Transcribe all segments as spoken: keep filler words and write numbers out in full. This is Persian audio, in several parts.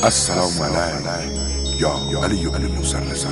السلام علیک یا علی بن موسی رضا.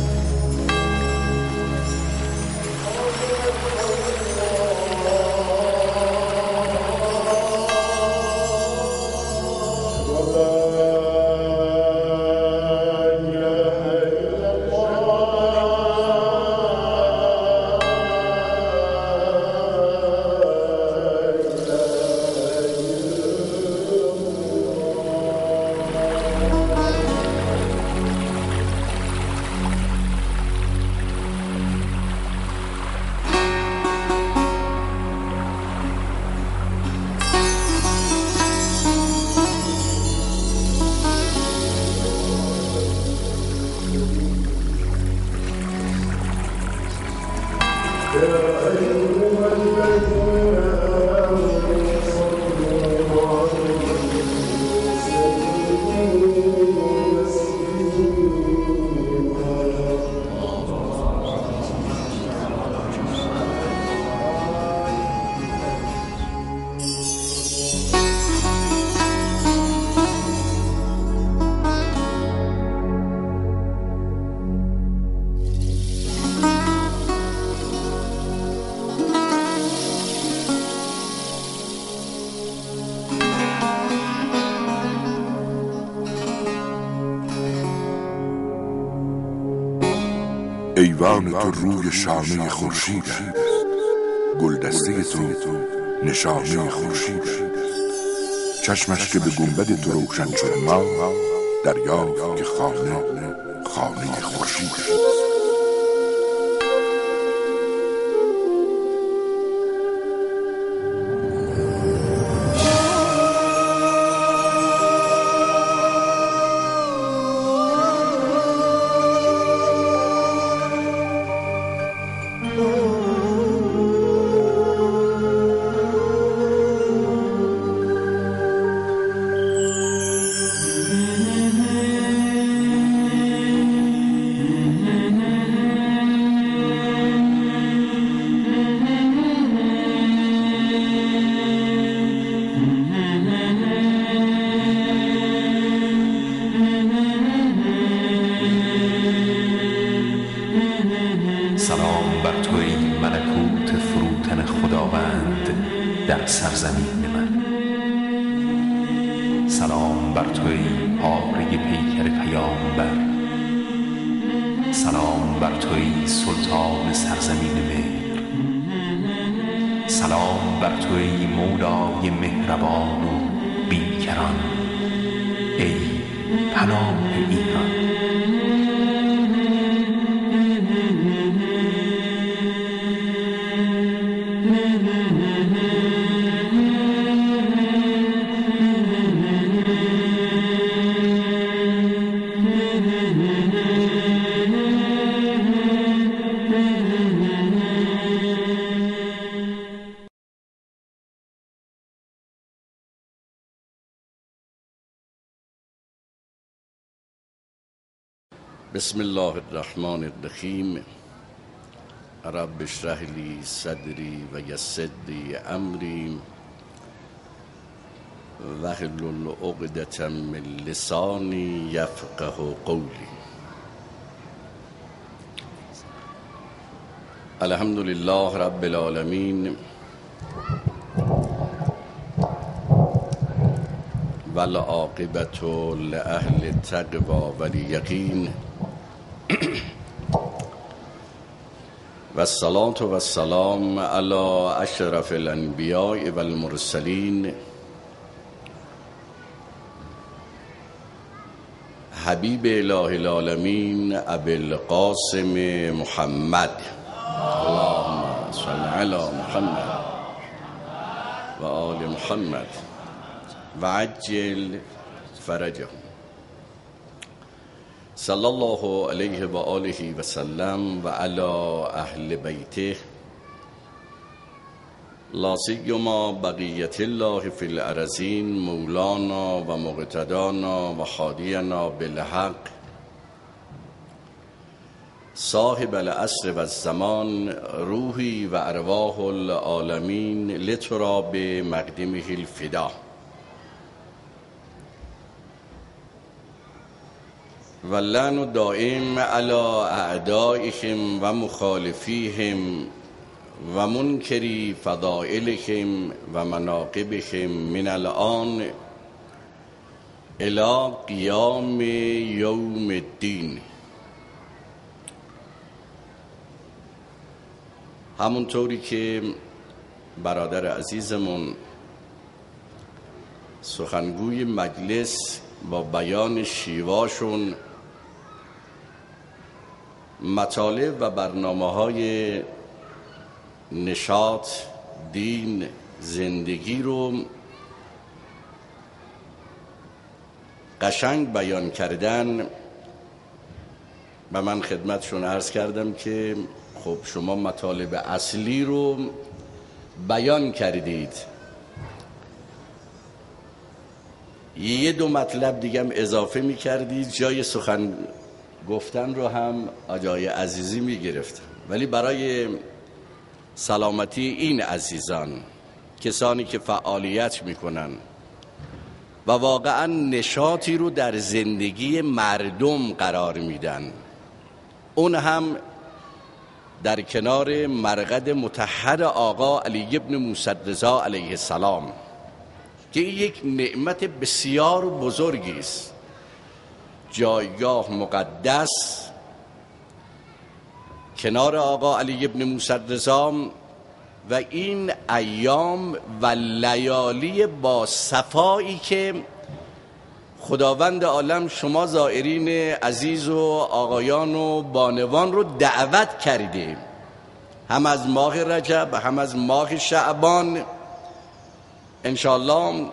ایوان تو روی شانه خورشید است، گلدسته تو نشانه خورشید است. چشمش که به گنبد تو روشن شد ما، دریافت که خانه خانه خورشید است. سلام بر توی ملکوت فروتن خداوند در سرزمین من. سلام بر توی پاره پیکر پیامبر. سلام بر توی سلطان سرزمین مهر. سلام بر توی مولای مهربان و بیکران، ای پناه ایران. بسم الله الرحمن الرحیم. رب اشرح لی صدری و یسر لی امری واحلل عقدة من لسانی یفقه قولی. الحمد لله رب العالمین والعاقبة لأهل التقوى والیقین و الصلاة و السلام علی اشرف الانبیاء و المرسلین حبیب اله العالمین ابی القاسم محمد. اللهم صل علی محمد و آل محمد و عجل فرجهم. صلی الله علیه و آله و سلم و علی اهل بیته لا سیما بقیت الله فی الارضین مولانا و مقتدانا و خادینا بالحق صاحب العصر و الزمان روحی و ارواح العالمین لتراب مقدمه الفدا. و لعن دائم علی اعدائهم و مخالفیهم و منکری فضائلهم و مناقبهم من الان الی قیام یوم الدین. همونطوری که برادر عزیزمون سخنگوی مجلس با بیان شیواشون مطالب و برنامه‌های نشاط، دین، زندگی رو قشنگ بیان کردن و من خدمتشون عرض کردم که خب شما مطالب اصلی رو بیان کردید، یه دو مطلب دیگه هم اضافه می کردید، جای سخن گفتن رو هم آجای عزیزی می گرفت. ولی برای سلامتی این عزیزان، کسانی که فعالیت می کنن و واقعا نشاطی رو در زندگی مردم قرار میدن، اون هم در کنار مرقد مطهر آقا علی ابن موسی رضا علیه السلام که این یک نعمت بسیار بزرگی است، جایگاه مقدس کنار آقا علی ابن موسی رضا و این ایام و لیالی با صفایی که خداوند عالم شما زائرین عزیز و آقایان و بانوان رو دعوت کردیم، هم از ماه رجب هم از ماه شعبان انشاءالله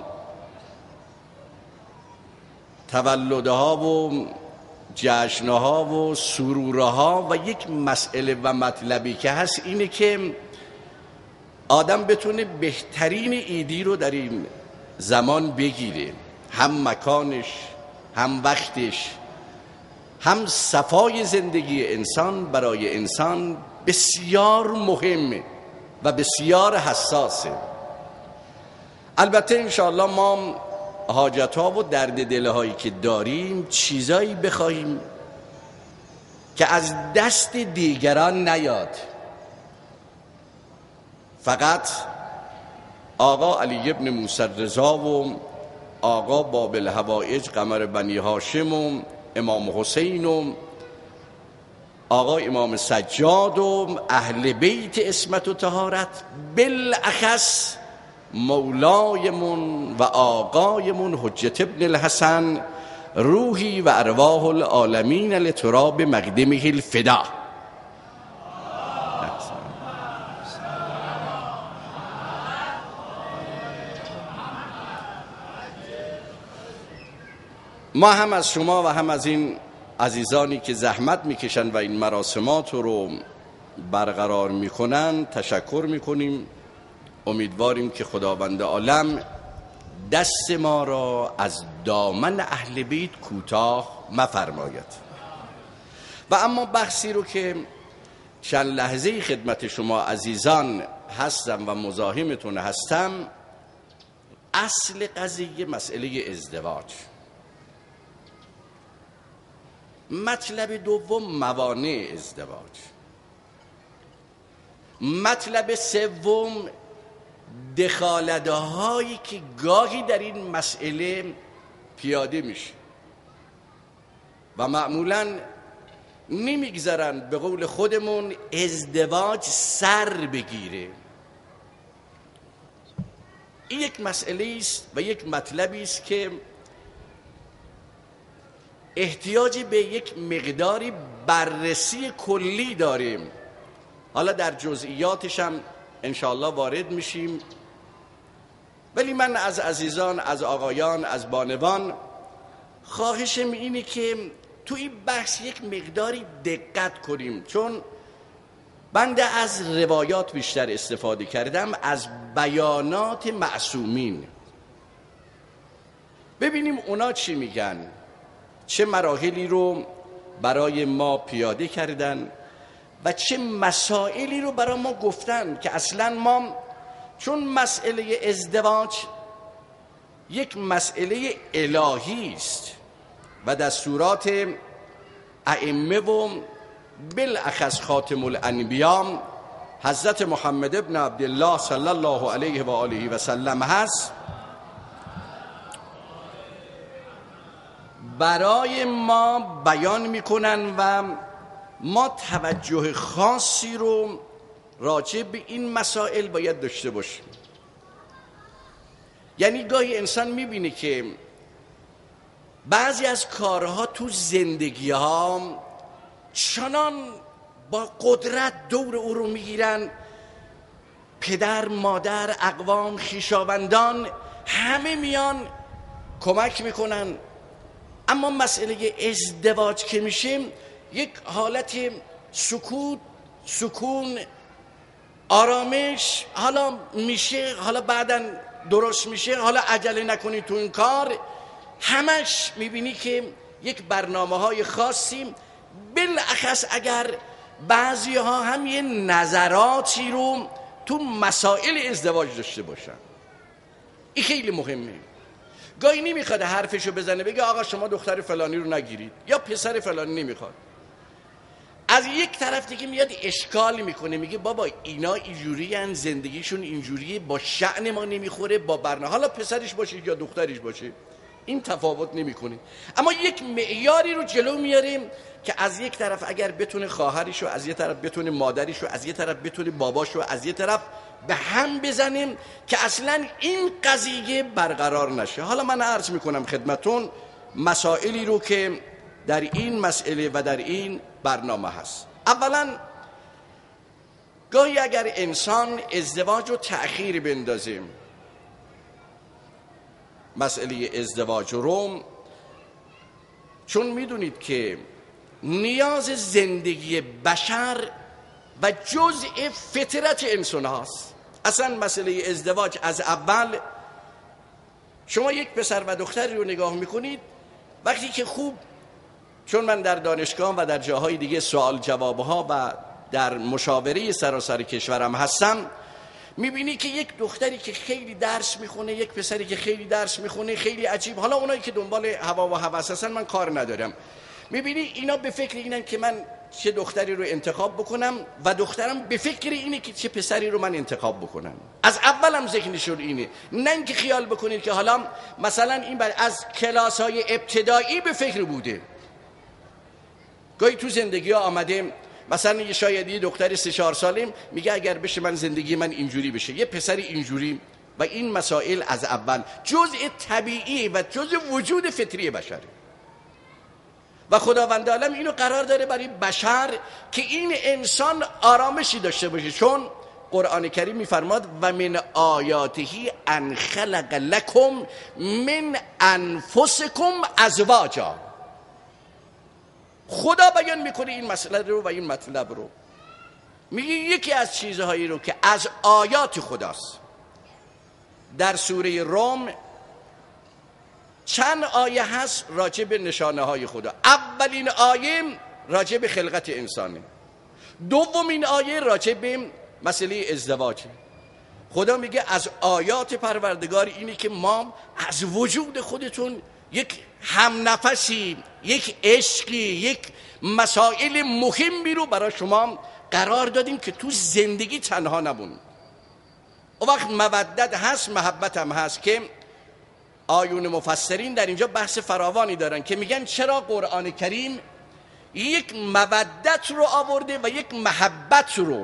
تولدها و جشنها و سرورها و یک مسئله و مطلبی که هست اینه که آدم بتونه بهترین ایدی رو در این زمان بگیره، هم مکانش، هم وقتش، هم صفای زندگی انسان برای انسان بسیار مهمه و بسیار حساسه. البته انشاءالله ما حاجتها و درد دلهایی که داریم چیزایی بخواهیم که از دست دیگران نیاد، فقط آقا علی ابن موسی رضا و آقا باب الحوائج قمر بنی هاشم و امام حسین و آقا امام سجاد و اهل بیت عصمت و طهارت، بالاخص مولایمون و آقایمون حجت ابن الحسن روحی و ارواح العالمین لتراب مقدمه الفدا. ما هم از شما و هم از این عزیزانی که زحمت میکشن و این مراسمات رو برقرار میکنن تشکر میکنیم. امیدواریم که خداوند عالم دست ما را از دامن اهل بیت کوتاه مفرماید. و اما بحثی رو که چند لحظه خدمت شما عزیزان هستم و مزاحمتون هستم، اصل قضیه مسئله ازدواج. مطلب دوم موانع ازدواج. مطلب سوم دخالت‌هایی که گاهی در این مسئله پیاده میشه و معمولاً نمیگذارن به قول خودمون ازدواج سر بگیره. این یک مسئله است و یک مطلبی است که احتیاج به یک مقداری بررسی کلی داریم. حالا در جزئیاتش هم انشاءالله وارد میشیم، ولی من از عزیزان، از آقایان، از بانوان خواهشم اینه که تو این بحث یک مقداری دقت کنیم، چون بنده از روایات بیشتر استفاده کردم، از بیانات معصومین، ببینیم اونا چی میگن، چه مراحلی رو برای ما پیاده کردن و چه مسائلی رو برای ما گفتن که اصلا ما چون مسئله ازدواج یک مسئله الهی است و دستورات ائمه و بالاخص خاتم الانبیا حضرت محمد ابن عبدالله صلی الله علیه و آله و سلم هست، برای ما بیان میکنن و ما توجه خاصی رو راجع به این مسائل باید داشته باشیم. یعنی گاهی انسان میبینه که بعضی از کارها تو زندگی ها چنان با قدرت دور او رو میگیرن، پدر، مادر، اقوام، خویشاوندان همه میان کمک میکنن، اما مسئله ازدواج که میشه یک حالت سکوت، سکون، آرامش، حالا میشه، حالا بعداً درست میشه، حالا عجله نکنی تو این کار، همش میبینی که یک برنامه های خاصی، بالاخص اگر بعضی ها هم یه نظراتی رو تو مسائل ازدواج داشته باشن. این خیلی مهمه. گاهی نمیخواد حرفشو بزنه بگه آقا شما دختر فلانی رو نگیرید یا پسر فلانی نمیخواد. از یک طرف دیگه میاد اشکال میکنه، میگه بابا اینا اینجوری ان، زندگیشون اینجوریه، با شأن ما نمیخوره، با برنامه، حالا پسرش باشه یا دخترش باشه این تفاوت نمیکنه. اما یک معیاری رو جلو میاریم که از یک طرف اگر بتونه خواهرشو، از یک طرف بتونه مادرشو، از یک طرف بتونه باباشو، از یک طرف به هم بزنیم که اصلا این قضیه برقرار نشه. حالا من عرض میکنم خدمتون مسائلی رو که در این مسئله و در این برنامه هست. اولا گاهی اگر انسان ازدواج رو تأخیر بندازیم، مسئله ازدواج رو، چون میدونید که نیاز زندگی بشر و جزء فطرت انسان هاست. اصلا مسئله ازدواج از اول، شما یک پسر و دختری رو نگاه میکنید وقتی که خوب، چون من در دانشگاه و در جاهای دیگه سوال جوابها و در مشاوره سراسر کشورم هستم، میبینی که یک دختری که خیلی درس میخونه، یک پسری که خیلی درس میخونه، خیلی عجیب. حالا اونایی که دنبال هوا و هوس هستن من کار ندارم، میبینی اینا به فکر اینن که من چه دختری رو انتخاب بکنم و دخترم به فکر اینه که چه پسری رو من انتخاب بکنم. از اولم ذهنشون اینه، نه اینکه خیال بکنید که حالا مثلا این بعد از کلاس های ابتدایی به فکر بوده. گاهی تو زندگی ها آمده مثلا یه شاید یه دختر سه چهار سالیم میگه اگر بشه من زندگی من اینجوری بشه، یه پسری اینجوری، و این مسائل از اول جزء طبیعی و جزء وجود فطری بشره و خداوند عالم اینو قرار داره برای بشر که این انسان آرامشی داشته باشه. چون قرآن کریم میفرماد و من آیاتهی ان خلق لکم من انفسکم ازواجا. خدا بیان میکنه این مسئله رو و این مطلب رو، میگه یکی از چیزهایی رو که از آیات خداست. در سوره روم چند آیه هست راجع به نشانه های خدا. اولین آیه راجع به خلقت انسانه، دومین آیه راجع به مسئله ازدواجه. خدا میگه از آیات پروردگار اینه که ما از وجود خودتون یک هم نفسی، یک عشقی، یک مسائل مهمی رو برای شما قرار دادیم که تو زندگی تنها نمون. اون وقت مودت هست، محبت هم هست که آیون مفسرین در اینجا بحث فراوانی دارن که میگن چرا قرآن کریم یک مودت رو آورده و یک محبت رو.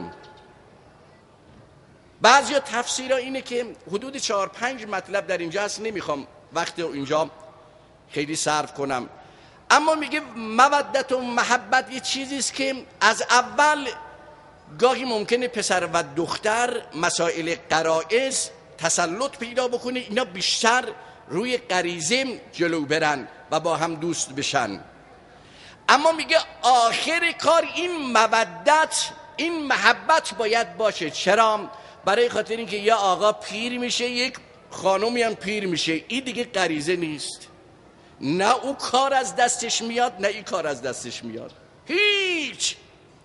بعضیا تفسیرها اینه که حدود چهار پنج مطلب در اینجا هست، نمیخوام وقت اینجا خیلی صرف کنم، اما میگه مودت و محبت یه چیزیست که از اول گاهی ممکنه پسر و دختر مسائل غرایز تسلط پیدا بکنه، اینا بیشتر روی غریزه جلو برن و با هم دوست بشن. اما میگه آخر کار این مودت، این محبت باید باشه. چرا؟ برای خاطر اینکه یه آقا پیر میشه، یک خانومی هم پیر میشه، این دیگه غریزه نیست، نه او کار از دستش میاد نه این کار از دستش میاد، هیچ.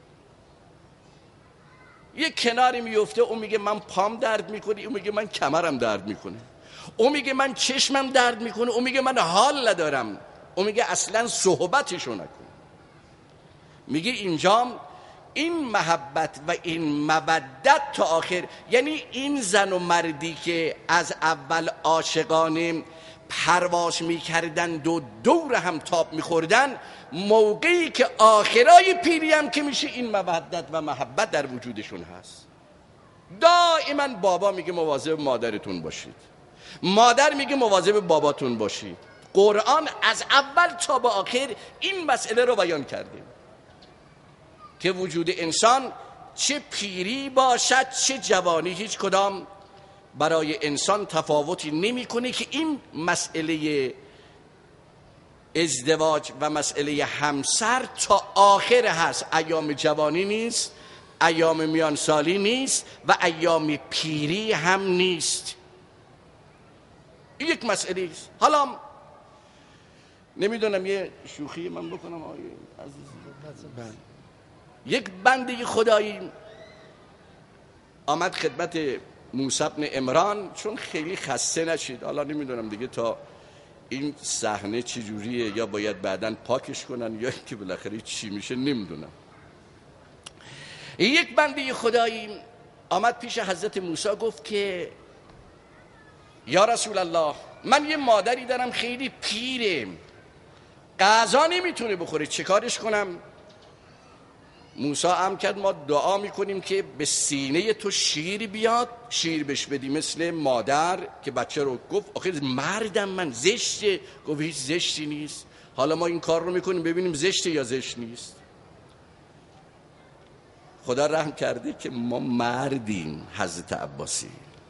یک کناری میفته، اون میگه من پام درد میکنه، اون میگه من کمرم درد میکنه، اون میگه من چشمم درد میکنه، اون میگه من حال ندارم، اون میگه اصلا صحبتشو نکن. میگه اینجا این محبت و این مودت تا آخر، یعنی این زن و مردی که از اول عاشقانه پرواز میکردند و دور هم تاب میخوردن، موقعی که آخرای پیری هم که میشه این مودت و محبت در وجودشون هست. دائما بابا میگه مواظب مادرتون باشید، مادر میگه مواظب باباتون باشید. قرآن از اول تا به آخر این مسئله رو بیان کرده که وجود انسان چه پیری باشد چه جوانی، هیچ کدام برای انسان تفاوتی نمی کنه که این مسئله ازدواج و مسئله همسر تا آخر هست. ایام جوانی نیست، ایام میان سالی نیست و ایام پیری هم نیست. این یک مسئله است. حالا نمیدونم یه شوخی من بکنم آقای عزیز. یک بنده خدایی آمد خدمت موسی بن عمران، چون خیلی خسته نشید. حالا نمیدونم دیگه تا این صحنه چه جوریه، یا باید بعداً پاکش کنن یا که بالاخره چی میشه نمیدونم. یک بنده خدایی آمد پیش حضرت موسی گفت که یا رسول الله، من یه مادری دارم خیلی پیره، غذا نمیتونه بخوره، چه کارش کنم؟ موسی هم کرد ما دعا میکنیم که به سینه تو شیر بیاد، شیر بش بدی مثل مادر که بچه رو. گفت آخه مردم من، زشته؟ گفت هیچ زشتی نیست. حالا ما این کار رو میکنیم ببینیم زشته یا زشت نیست. خدا رحم کرده که ما مردیم. حضرت عباسی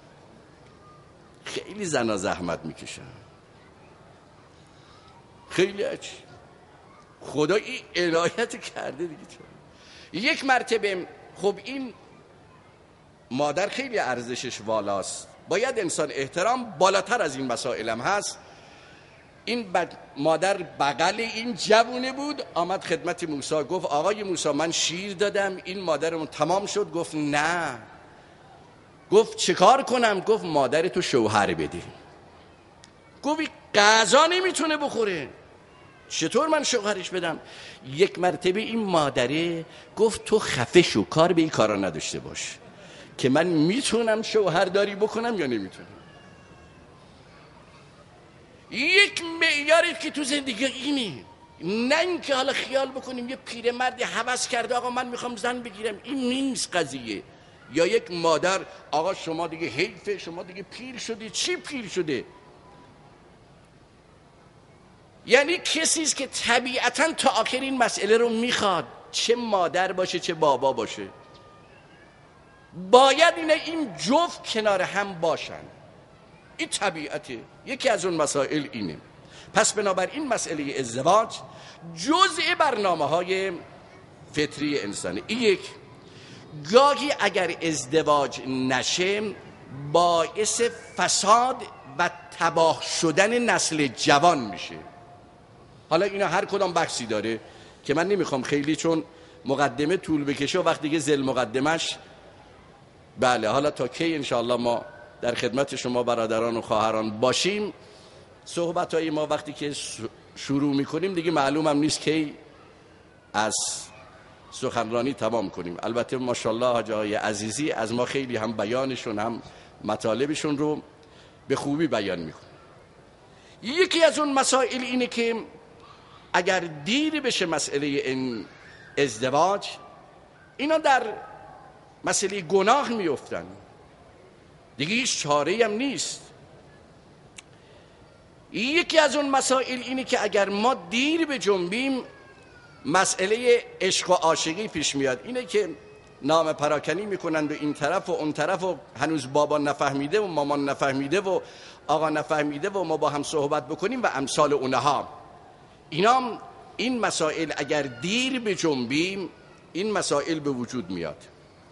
خیلی زنا زحمت میکشن، خیلی اچ خدا این عنایت کرده دیگه. چون یک مرتبه خب این مادر خیلی ارزشش والاست، باید انسان احترام بالاتر از این مسائل هم هست. این مادر بغل این جوونه بود، آمد خدمت موسی گفت آقای موسی من شیر دادم این مادرمون تمام شد. گفت نه. گفت چه کار کنم؟ گفت مادر تو شوهر بده. گفت غذا نمیتونه بخوره، چطور من شوهرش بدم؟ یک مرتبه این مادره گفت تو خفه شو، کار به این کارا نداشته باش که من میتونم شوهرداری بکنم یا نمیتونم. یک معیاری که تو زندگی اینی، نه اینکه حالا خیال بکنیم یه پیرمردی هوس کرده آقا من میخوام زن بگیرم، این نیست قضیه. یا یک مادر آقا شما دیگه حیفه، شما دیگه پیر شدی. چی پیر شده؟ یعنی کسیست که طبیعتاً تا آخر این مسئله رو میخواد، چه مادر باشه چه بابا باشه، باید اینه این جفت کنار هم باشن. این طبیعته. یکی از اون مسائل اینه. پس بنابراین مسئله ازدواج جزء برنامه های فطری انسانه. این یک. گاهی اگر ازدواج نشه باعث فساد و تباه شدن نسل جوان میشه. حالا اینا هر کدام بحثی داره که من نمیخوام خیلی، چون مقدمه طول بکشه و وقتی که زل مقدمش بله حالا تا کی انشاءالله ما در خدمت شما برادران و خواهران باشیم. صحبتهای ما وقتی که شروع میکنیم دیگه معلومم نیست کی از سخنرانی تمام کنیم. البته ماشاءالله حاج آقای عزیزی از ما خیلی هم بیانشون هم مطالبشون رو به خوبی بیان میکنه. یکی از اون مسائل اینه که اگر دیر بشه مسئله این ازدواج، اینا در مسئله گناه میفتن دیگه، هیچ چاره‌ای هم نیست. یکی از اون مسائل اینه که اگر ما دیر به جنبیم مسئله عشق و عاشقی پیش میاد. اینه که نام پراکنی میکنند و این طرف و اون طرف و هنوز بابا نفهمیده و مامان نفهمیده و آقا نفهمیده و ما با هم صحبت بکنیم و امثال اونها. اینا این مسائل اگر دیر به جنبیم این مسائل به وجود میاد.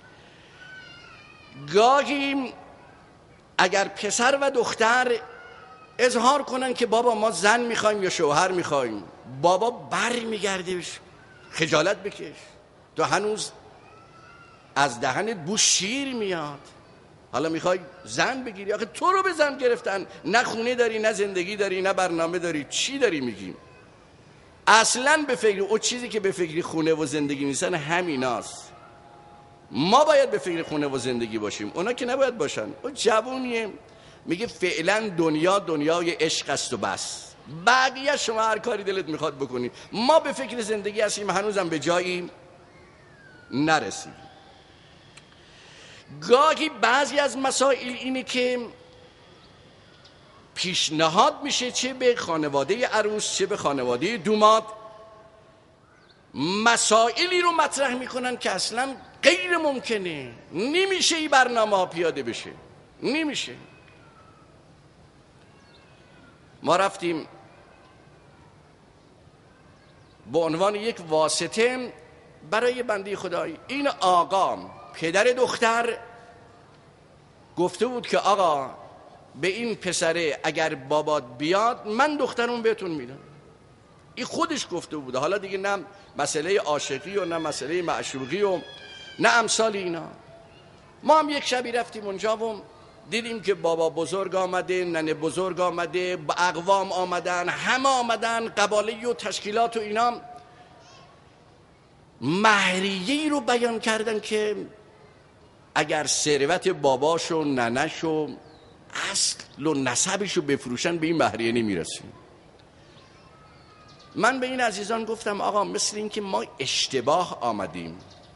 گاهی اگر پسر و دختر اظهار کنن که بابا ما زن میخوایم یا شوهر میخوایم، بابا بر میگرده خجالت بکش، تو هنوز از دهنت بو شیر میاد، حالا میخوای زن بگیری؟ آخه تو رو به زن گرفتن، نه خونه داری نه زندگی داری نه برنامه داری، چی داری میگیم؟ اصلا به فکر او چیزی که به فکر خونه و زندگی نیستن همیناست. ما باید به فکر خونه و زندگی باشیم، اونا که نباید باشن. او جوونیه میگه فعلا دنیا دنیای عشق است و بس، بقیه شما هر کاری دلت میخواد بکنی، ما به فکر زندگی هستیم، هنوزم به جایی نرسیم. گاهی بعضی از مسائل اینه که پیشنهاد میشه چه به خانواده عروس چه به خانواده دوماد، مسائلی رو مطرح میکنن که اصلا غیر ممکنه، نمیشه این برنامه ها پیاده بشه، نمیشه. ما رفتیم به عنوان یک واسطه برای بنده خدایی، این آقا پدر دختر گفته بود که آقا به این پسره اگر بابات بیاد من دخترم بهتون میدم. این خودش گفته بود، حالا دیگه نه مسئله عاشقی و نه مسئله معشوقی و نه امثال اینا. ما هم یک شبی رفتیم اونجا و دیدیم که بابا بزرگ آمده، ننه بزرگ آمده، با اقوام آمدن، همه آمدن، قباله و تشکیلات و اینا مهریه‌ای رو بیان کردن که اگر ثروت باباش و ننش و اصل و نسبش رو بفروشن به این مهریه نمیرسیم. من به این عزیزان گفتم آقا مثل این که ما اشتباه آمدیم.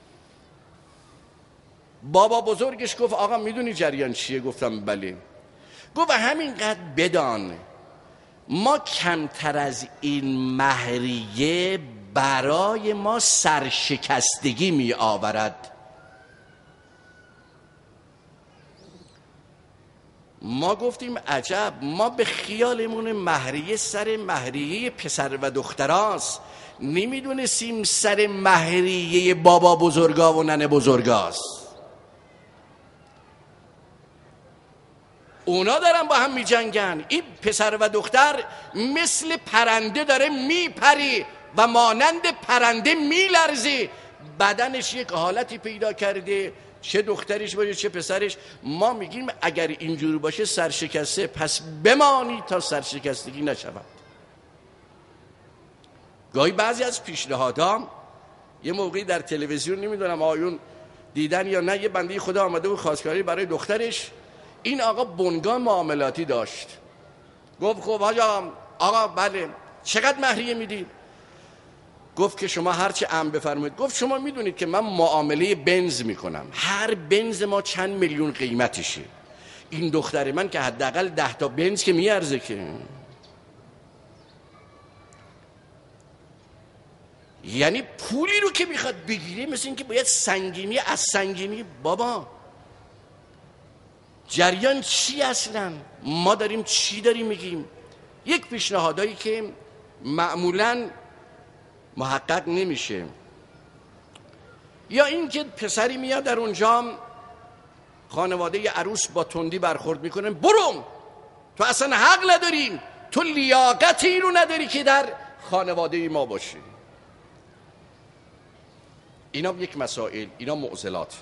بابا بزرگش گفت آقا میدونی جریان چیه؟ گفتم بله. گفت همینقدر بدان ما کمتر از این مهریه برای ما سرشکستگی می آورد. ما گفتیم عجب، ما به خیالمون مهریه سر مهریه پسر و دختراست، نمیدونستیم سر مهریه بابا بزرگا و ننه بزرگاست. اونا دارن با هم می جنگن، این پسر و دختر مثل پرنده داره میپری و مانند پرنده میلرزه، بدنش یک حالتی پیدا کرده، چه دخترش باشه چه پسرش. ما میگیم اگر اینجور باشه سرشکسته، پس بمانی تا سرشکستگی نشود. گاهی بعضی از پیشنهادها یه موقعی در تلویزیون، نمیدونم آیون دیدن یا نه، یه بنده خدا آمده و خواستگاری برای دخترش. این آقا بنگاه معاملاتی داشت، گفت خب آقا آقا بله چقدر مهریه میدید؟ گفت که شما هرچی ام بفرمایید. گفت شما میدونید که من معامله بنز میکنم، هر بنز ما چند میلیون قیمتشه، این دختر من که حداقل ده تا بنز که میارزه که. یعنی پولی رو که میخواد بگیره مثل این که باید سنگینی از سنگینی. بابا جریان چی اصلا؟ ما داریم چی داریم میگیم؟ یک پیشنهادایی که معمولاً محقق نمیشه، یا این که پسری میاد در اونجا خانواده عروس با تندی برخورد میکنن، برو تو اصلا حق نداری، تو لیاقتی رو نداری که در خانواده ما باشی. اینا یک مسائل، اینا معضلات.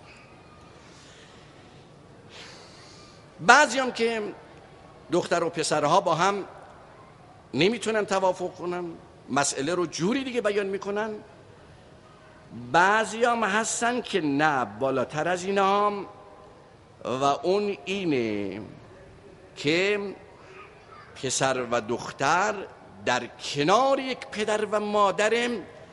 بعضی هم که دختر و پسرها با هم نمیتونن توافق کنن، مسئله رو جوری دیگه بیان میکنن. بعضی هم هستن که نه، بالاتر از اینا هم، و اون اینه که پسر و دختر در کنار یک پدر و مادر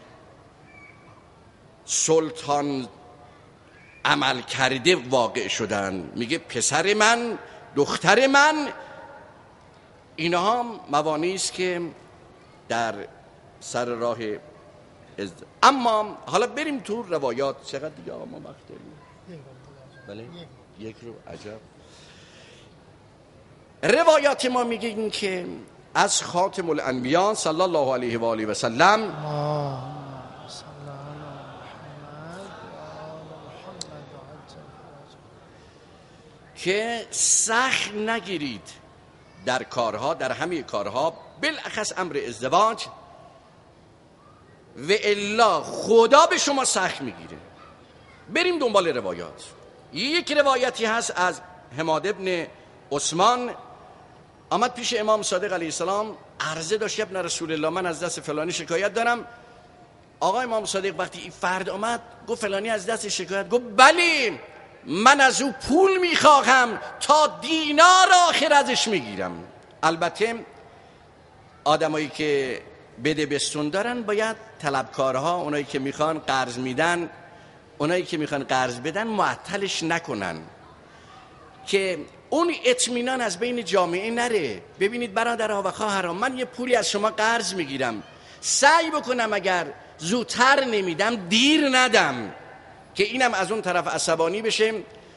سلطان عمل کرده واقع شدن. میگه پسر من، دختر من. اینها هم موانعی است که در سر راه از... اما حالا بریم تو روایات. چقدر دیگه آقا ما وقت داریم؟ بله یک رو. عجب. روایات ما میگه که از خاتم الانبیاء صلی الله علیه و آله و سلم که سخت نگیرید در کارها، در همه کارها، بالاخص امر ازدواج، و الا خدا به شما سخت میگیره. بریم دنبال روایات. یک روایتی هست از حماد ابن عثمان، آمد پیش امام صادق علیه السلام، عرضه داشت ابن رسول الله من از دست فلانی شکایت دارم. آقا امام صادق وقتی این فرد آمد گفت فلانی از دست شکایت، گفت بلی من از او پول میخواهم تا دینار آخر ازش میگیرم. البته آدمایی که بده بستون دارن باید طلبکارها، اونایی که میخوان قرض میدن، اونایی که میخوان قرض بدن معطلش نکنن که اون اطمینان از بین جامعه نره. ببینید برادرها و خواهران، من یه پولی از شما قرض میگیرم، سعی بکنم اگر زودتر نمیدم دیر ندم، که اینم از اون طرف عصبانی بشه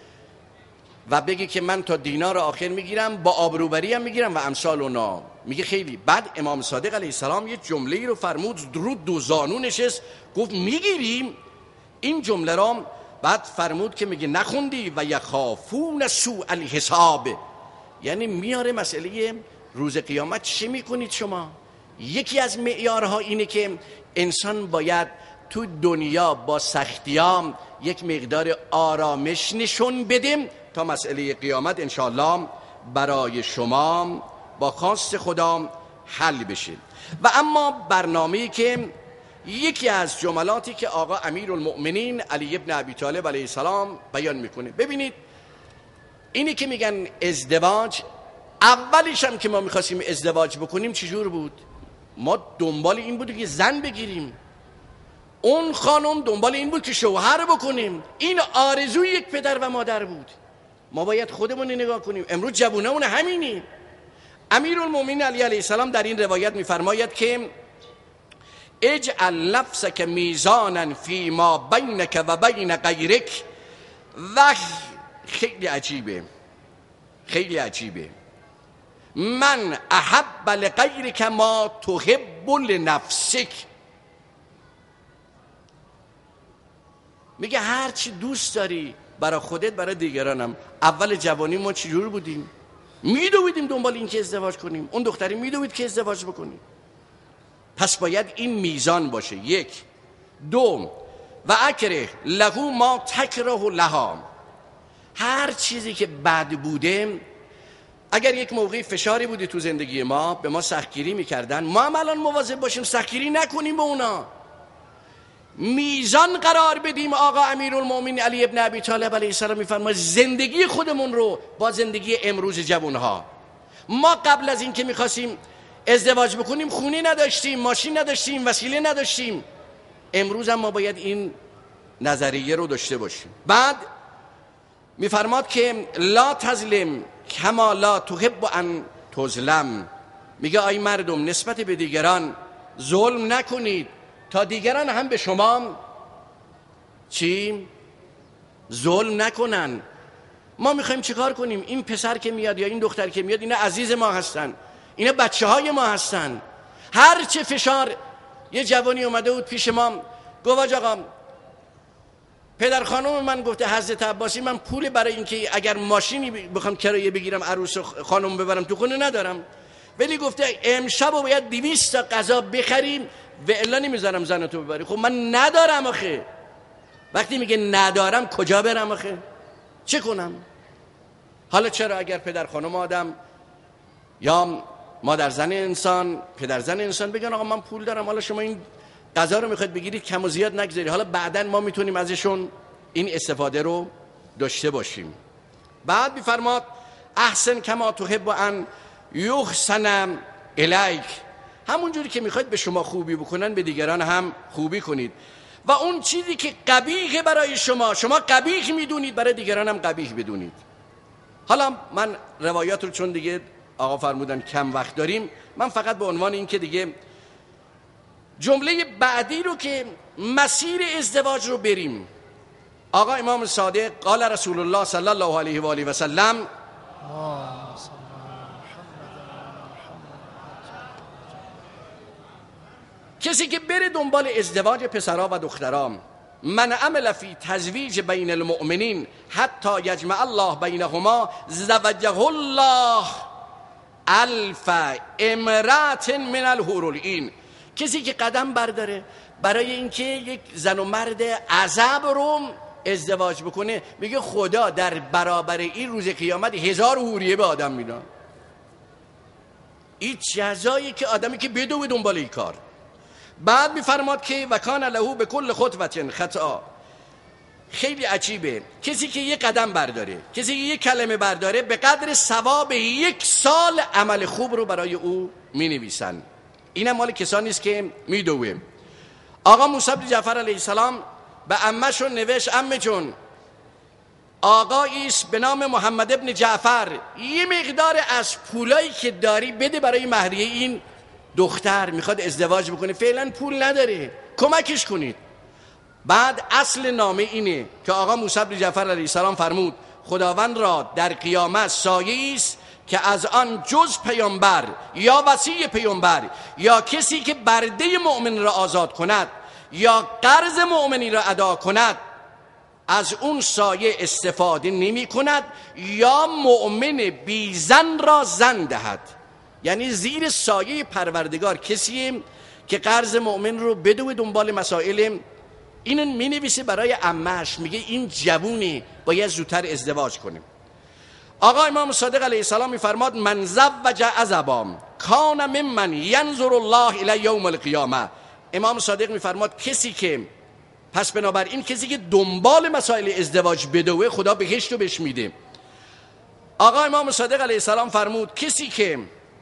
و بگی که من تا دینار آخر میگیرم، با آبروبری هم میگیرم و امثال اونا. میگه خیلی. بعد امام صادق علیه السلام یه جمله ای رو فرمود، درود دو زانو نشست گفت میگیریم این جمله را. بعد فرمود که میگه نخوندی و یخافون سوء الحساب، یعنی میاره مسئله روز قیامت چه میکنید شما. یکی از معیارها اینه که انسان باید تو دنیا با سختیام یک مقدار آرامش نشون بدیم تا مسئله قیامت انشاءالله برای شما با خواست خدا حل بشه. و اما برنامه‌ای که یکی از جملاتی که آقا امیرالمؤمنین علی ابن ابی طالب علیه السلام بیان میکنه، ببینید اینی که میگن ازدواج، اولش هم که ما میخواستیم ازدواج بکنیم چجور بود؟ ما دنبال این بود که زن بگیریم، اون خانم دنبال این بود که شوهر بکنیم. این آرزوی یک پدر و مادر بود. ما باید خودمون نگاه کنیم. امروز جوونمون همینی. امیرالمومنین علی علیه السلام در این روایت میفرماید که اجعل نفسک میزانا فی ما بینک و بین غیرک. و خیلی عجیبه، خیلی عجیبه. من احب لغیرک ما تحب لنفسک. میگه هر چی دوست داری برای خودت برای دیگرانم. اول جوانی ما چجور بودیم؟ میدویدیم دنبال این که ازدواج کنیم، اون دختری میدوید که ازدواج بکنیم. پس باید این میزان باشه. یک. دو، و اکره لهو ما تکره لها. هر چیزی که بد بوده، اگر یک موقعی فشاری بوده تو زندگی ما، به ما سختگیری میکردن، ما هم الان مواظب باشیم سختگیری نکنیم به اونا، میزان قرار بدیم. آقا امیرالمومنین علی ابن ابی طالب علیه السلام میفرماید زندگی خودمون رو با زندگی امروز جوانها. ما قبل از این که میخواستیم ازدواج بکنیم خونه نداشتیم، ماشین نداشتیم، وسیله نداشتیم. امروز هم ما باید این نظریه رو داشته باشیم. بعد میفرماد که لا تظلم کما لا تحب ان تظلم. میگه آی مردم نسبت به دیگران ظلم نکنید تا دیگران هم به شما چی؟ ظلم نکنن. ما میخوایم چیکار کنیم؟ این پسر که میاد یا این دختر که میاد اینا عزیز ما هستن، اینا بچه های ما هستن. هر چه فشار، یه جوانی اومده بود پیش ما گفت آقا پدر خانم من گفته حضرت عباسی من پول برای اینکه اگر ماشینی بخوام کرایه بگیرم عروس خانم ببرم تو خونه ندارم، ولی گفته امشب باید دویست تا غذا بخریم و الا نمیذارم زنتو ببری. خب من ندارم آخه. وقتی میگه ندارم کجا برم آخه؟ چه کنم؟ حالا چرا اگر پدر خانم آدم یا مادر زن انسان، پدر زن انسان بگن آقا من پول دارم، حالا شما این غذا رو میخواید بگیرید کم و زیاد نگذاری، حالا بعداً ما میتونیم ازشون این استفاده رو داشته باشیم. بعد میفرماد احسن کما تحب ان یحسن الیک. همون جوری که میخواید به شما خوبی بکنن به دیگران هم خوبی کنید. و اون چیزی که قبیح برای شما شما قبیح میدونید برای دیگران هم قبیح بدونید. حالا من روایات رو چون دیگه آقا فرمودن کم وقت داریم، من فقط به عنوان این که دیگه جمله بعدی رو که مسیر ازدواج رو بریم. آقا امام صادق قال رسول الله صلی الله علیه و آله و سلم کسی که بره دنبال ازدواج پسرها و دخترام، من عمل فی تزویج بین المؤمنین حتی یجمع الله بینهما زوجه الله الف امرأة من الحور العین. کسی که قدم برداره برای اینکه یک زن و مرد عزب رو ازدواج بکنه، میگه خدا در برابر این روز قیامت هزار حوریه به آدم میدن. این جزایی که آدمی که بدوه دنبال این کار. بعد میفرماد که و کان له به کل خطوة خطا. خیلی عجیبه، کسی که یک قدم برداره، کسی که یک کلمه برداره، به قدر ثواب یک سال عمل خوب رو برای او می نویسن. اینم مال کسانی است که میدوه. آقا موسی بن جعفر علیه السلام به عمه‌شون نوشت عمه جون، آقایی است به نام محمد ابن جعفر، یه مقدار از پولایی که داری بده برای مهریه این دختر، میخواد ازدواج بکنه، فعلا پول نداره، کمکش کنید. بعد اصل نامه اینه که آقا موسی بن جعفر علیه السلام فرمود خداوند را در قیامت سایه است که از آن جز پیامبر یا وصی پیامبر یا کسی که برده مؤمن را آزاد کند یا قرض مؤمنی را ادا کند از اون سایه استفاده نمی کند یا مؤمن بی زن را زن دهد. یعنی زیر سایه پروردگار کسیه که قرض مؤمن رو بدوه دنبال مسائل. اینو می نویسه برای عمه‌اش، میگه این جوونی باید زودتر ازدواج کنه. آقا امام صادق علیه السلام میفرماد من زوج عزبا کان ممن ینظر الله الی یوم القیامه. امام صادق میفرماد کسی که پس بنابراین کسی که دنبال مسائل ازدواج بدوه خدا بهشت رو بهش میده. آقا امام صادق علیه السلام فرمود کسی که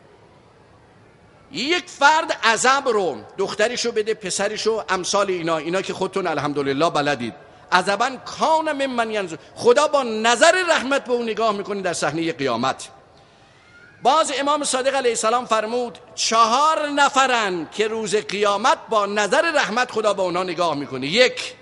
یک فرد عزب رو دختریشو بده، پسرشو، امثال اینا اینا که خودتون الحمدلله بلدید، عزبا کان ممن ینظر، خدا با نظر رحمت به اون نگاه میکنه در صحنه قیامت. باز امام صادق علیه السلام فرمود چهار نفرن که روز قیامت با نظر رحمت خدا به اونا نگاه میکنه. یک،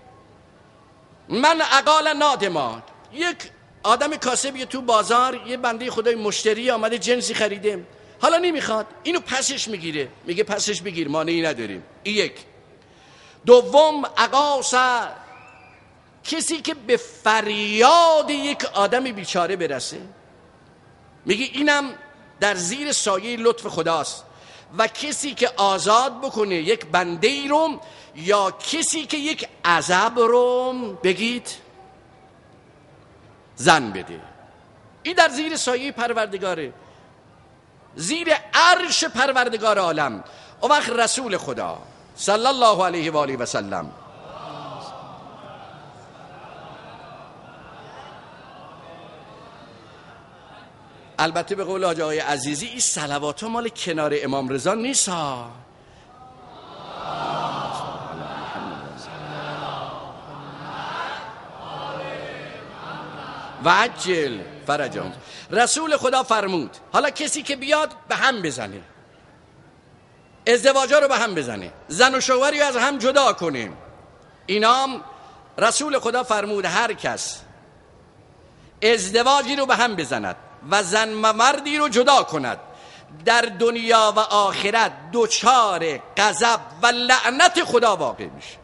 من اقال نادما، یک آدم کاسبی تو بازار یه بنده خدای مشتری آمده جنسی خریده، حالا نمیخواد، اینو پسش میگیره، میگه پسش بگیر مانعی نداریم. این یک. دوم، اقاسا، کسی که به فریاد یک آدم بیچاره برسه، میگه اینم در زیر سایه لطف خداست. و کسی که آزاد بکنه یک بنده ای رو یا کسی که یک عزب رو بگید زن بده، این در زیر سایه پروردگاره، زیر عرش پروردگار عالم. اون وقت رسول خدا صلی الله علیه و آله و سلم البته به قول حاج آقای عزیزی این صلوات ها مال کنار امام رضا نیست ها. و عجل فرجهم. رسول خدا فرمود حالا کسی که بیاد به هم بزنه، ازدواجا رو به هم بزنه، زن و شوهری از هم جدا کنه، اینام رسول خدا فرمود هر کس ازدواجی رو به هم بزند و زن و مردی رو جدا کند در دنیا و آخرت دوچار غضب و لعنت خدا واقع میشه.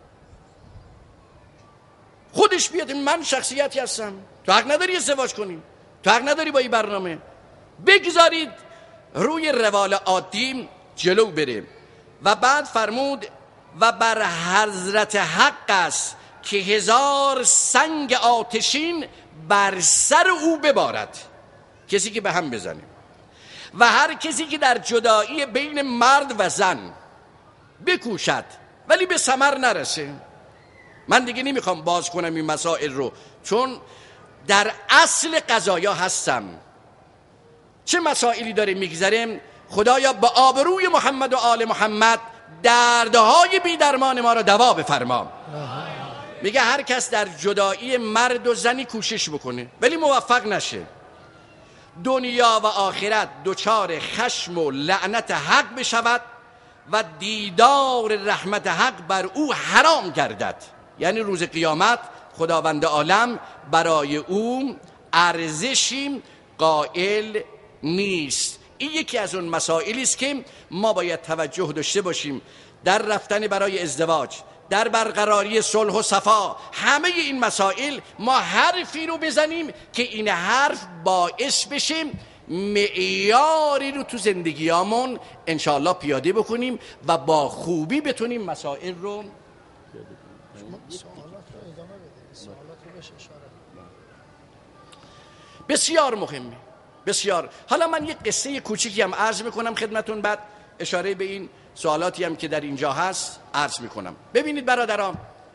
خودش بیاد من شخصیتی هستم، تو حق نداری ازدواج کنی، تو حق نداری با این برنامه، بگذارید روی روال عادی جلو بره. و بعد فرمود و بر حضرت حق است که هزار سنگ آتشین بر سر او ببارد، کسی که به هم بزنه. و هر کسی که در جدایی بین مرد و زن بکوشد ولی به ثمر نرسه. من دیگه نمیخوام باز کنم این مسائل رو، چون در اصل قضایا هستم. چه مسائلی داره میگذریم، خدایا به آبروی محمد و آل محمد دردهای بی درمان ما را دوا بفرما. میگه هر کس در جدایی مرد و زنی کوشش بکنه ولی موفق نشه، دنیا و آخرت دوچار خشم و لعنت حق بشود و دیدار رحمت حق بر او حرام گردد. یعنی روز قیامت خداوند عالم برای او ارزشی قائل نیست. این یکی از اون مسائلی است که ما باید توجه داشته باشیم در رفتن برای ازدواج، در برقراری صلح و صفا. همه این مسائل ما حرفی رو بزنیم که این حرف باعث بشه معیاری رو تو زندگیامون انشاءالله پیاده بکنیم و با خوبی بتونیم مسائل رو بسیار مهمه. بسیار. حالا من یک قصه کوچیکی هم عرض میکنم خدمتون، بعد اشاره به این سوالاتی هم که در اینجا هست عرض میکنم. ببینید برادران،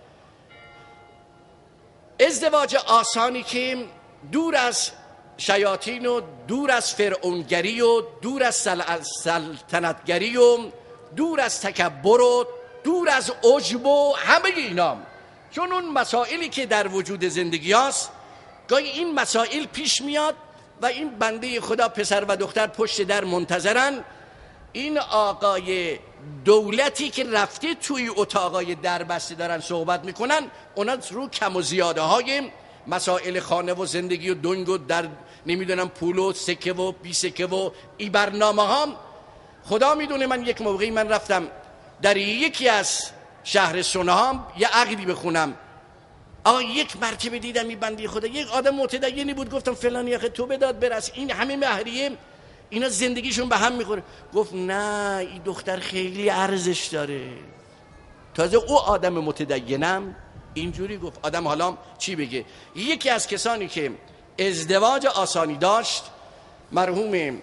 ازدواج آسانی که دور از شیاطین و دور از فرعونگری و دور از سلطنتگری و دور از تکبر و دور از عجب و همه اینا، چون اون مسائلی که در وجود زندگی هست گاهی این مسائل پیش میاد و این بنده خدا پسر و دختر پشت در منتظرن، این آقای دولتی که رفته توی اتاقای دربسته دارن صحبت میکنن، اونا رو کم و زیاده های مسائل خانه و زندگی و دنگ و در نمیدونم پول و سکه و بی سکه و ای برنامه ها. خدا میدونه من یک موقعی من رفتم در یکی از شهر سونهام یه عقدی بخونم، آقا یک مرتبه دیدم این بنده خدا یک آدم متدینی بود، گفتم فلانی آخه تو بداد برس، این همه مهریه اینا زندگیشون به هم میخوره. گفت نه این دختر خیلی ارزش داره. تازه او آدم متدینم اینجوری گفت. آدم حالا چی بگه؟ یکی از کسانی که ازدواج آسانی داشت مرحوم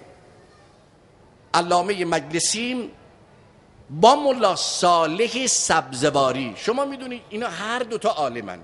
علامه مجلسی با ملا صالح سبزواری. شما میدونید اینا هر دوتا عالمن.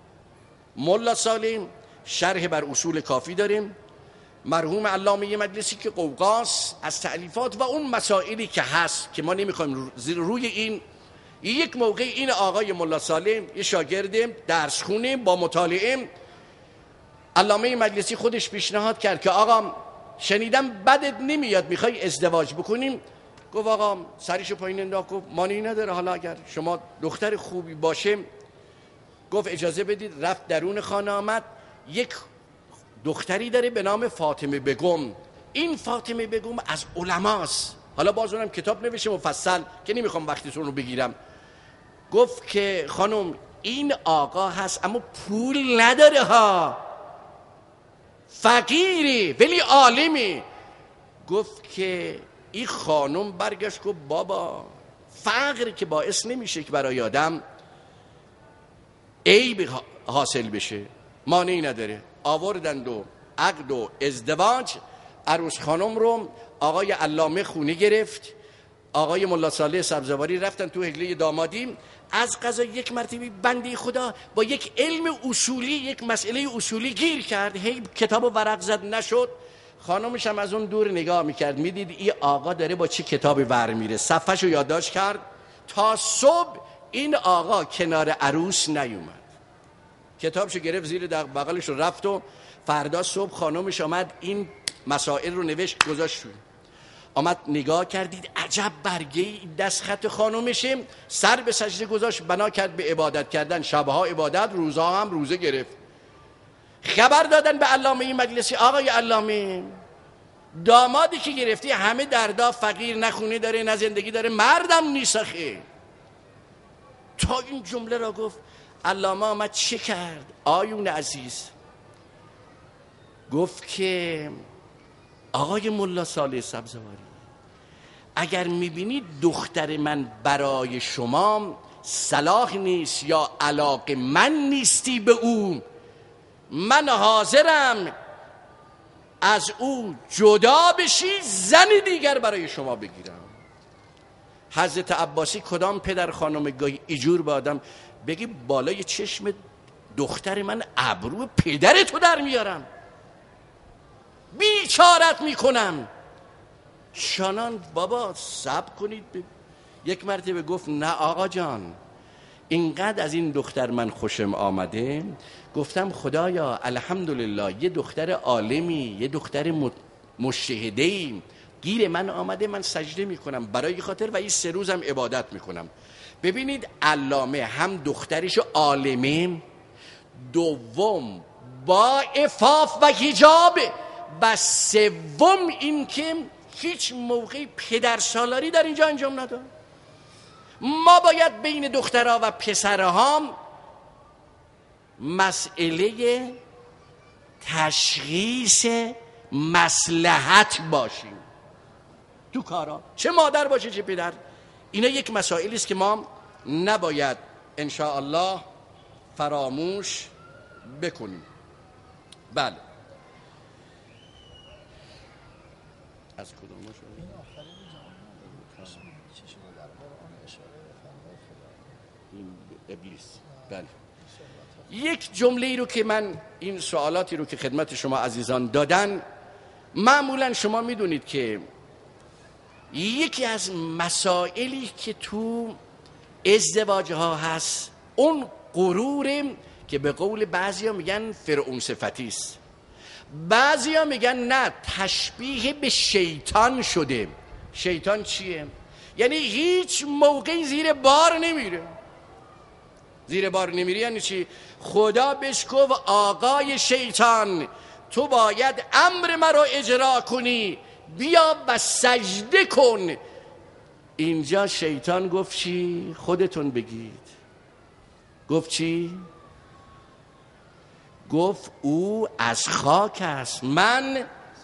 ملا صالح شرح بر اصول کافی داریم، مرحوم علامه مجلسی که قوقاس از تألیفات و اون مسائلی که هست که ما نمیخوایم روی این. یک موقع این آقای ملا صالح یه شاگرد درس خونه با مطالعه، علامه مجلسی خودش پیشنهاد کرد که آقا شنیدم بدت نمیاد میخوای ازدواج بکنیم. گفت آقا سریشو پایین انداخت، گفت مانی نداره، حالا اگر شما دختر خوبی باشه. گفت اجازه بدید. رفت درون خانه، آمد یک دختری داره به نام فاطمه بگم. این فاطمه بگم از علماست، حالا باز اونم کتاب نوشته مفصل که نمیخوام وقتتون رو بگیرم. گفت که خانم این آقا هست اما پول نداره ها، فقیری ولی عالمی. گفت که این خانم برگشت گفت بابا فقر که باعث نمیشه که برای آدم عیب حاصل بشه، مانعی نداره. آوردند و عقد و ازدواج عروس خانم رو آقای علامه خونه گرفت، آقای ملا صالح سبزواری رفتن تو حجله دامادی. از قضا یک مرتبه بنده خدا با یک علم اصولی یک مسئله اصولی گیر کرد، هی کتاب و ورق زد نشد. خانمش هم از اون دور نگاه میکرد، میدید این آقا داره با چه کتابی ور میره، صفحه‌شو یادداشت کرد. تا صبح این آقا کنار عروس نیومد، کتابشو گرفت زیر بغلش رو رفت و فردا صبح خانمش آمد این مسائل رو نوشت گذاشت. آمد نگاه کردید عجب برگه دست خط خانمشه، سر به سجده گذاشت، بنا کرد به عبادت کردن، شبها عبادت، روزها هم روزه گرفت. خبر دادن به علامه مجلسی آقای علامه دامادی که گرفتی همه دردا، فقیر، نه خونه داره نه زندگی داره، مردم نیسخه. تا این جمله را گفت علامه آمد چه کرد آیون عزیز؟ گفت که آقای ملا صالح سبزواری اگر میبینید دختر من برای شما صلاح نیست یا علاقه من نیستی به او، من حاضرم از او جدا بشی، زن دیگر برای شما بگیرم. حضرت عباسی کدام پدر خانم گاهی ایجور به آدم بگی بالای چشم دختر من ابرو پدر تو در میارم، بیچارت میکنم. شانان بابا صبر کنید. یک مرتبه گفت نه آقا جان اینقدر از این دختر من خوشم آمده، گفتم خدایا الحمدلله یه دختر عالمی، یه دختر مجتهده‌ای گیر من آمده، من سجده میکنم برای خاطر و این سه روزم عبادت میکنم. ببینید علامه هم دخترش عالمه، دوم با عفاف و حجاب، و سوم این که هیچ موقعی پدرسالاری در اینجا انجام نداد. ما باید بین دخترها و پسرها مسئله تشخیص مصلحت باشیم تو کارا، چه مادر باشه چه پدر. اینا یک مسائلی است که ما نباید ان شاء الله فراموش بکنیم. بله از کدوم شد؟ این آخرین جواب چی شده در قرآن اشاره به فرمان خدا؟ این ابلیس. بله. یک جمله ای رو که من این سوالاتی رو که خدمت شما عزیزان دادن، معمولا شما میدونید که یکی از مسائلی که تو ازدواج ها هست اون غرور که به قول بعضیا میگن فرعون صفتی است، بعضیا میگن نه تشبیه به شیطان شده. شیطان چیه؟ یعنی هیچ موقعی زیر بار نمیره. زیر بار نمیره یعنی چی؟ خدا بهش گفت آقای شیطان تو باید امر مرا اجرا کنی، بیا و سجده کن. اینجا شیطان گفت چی؟ خودتون بگید. گفت چی؟ گفت او از خاک است، من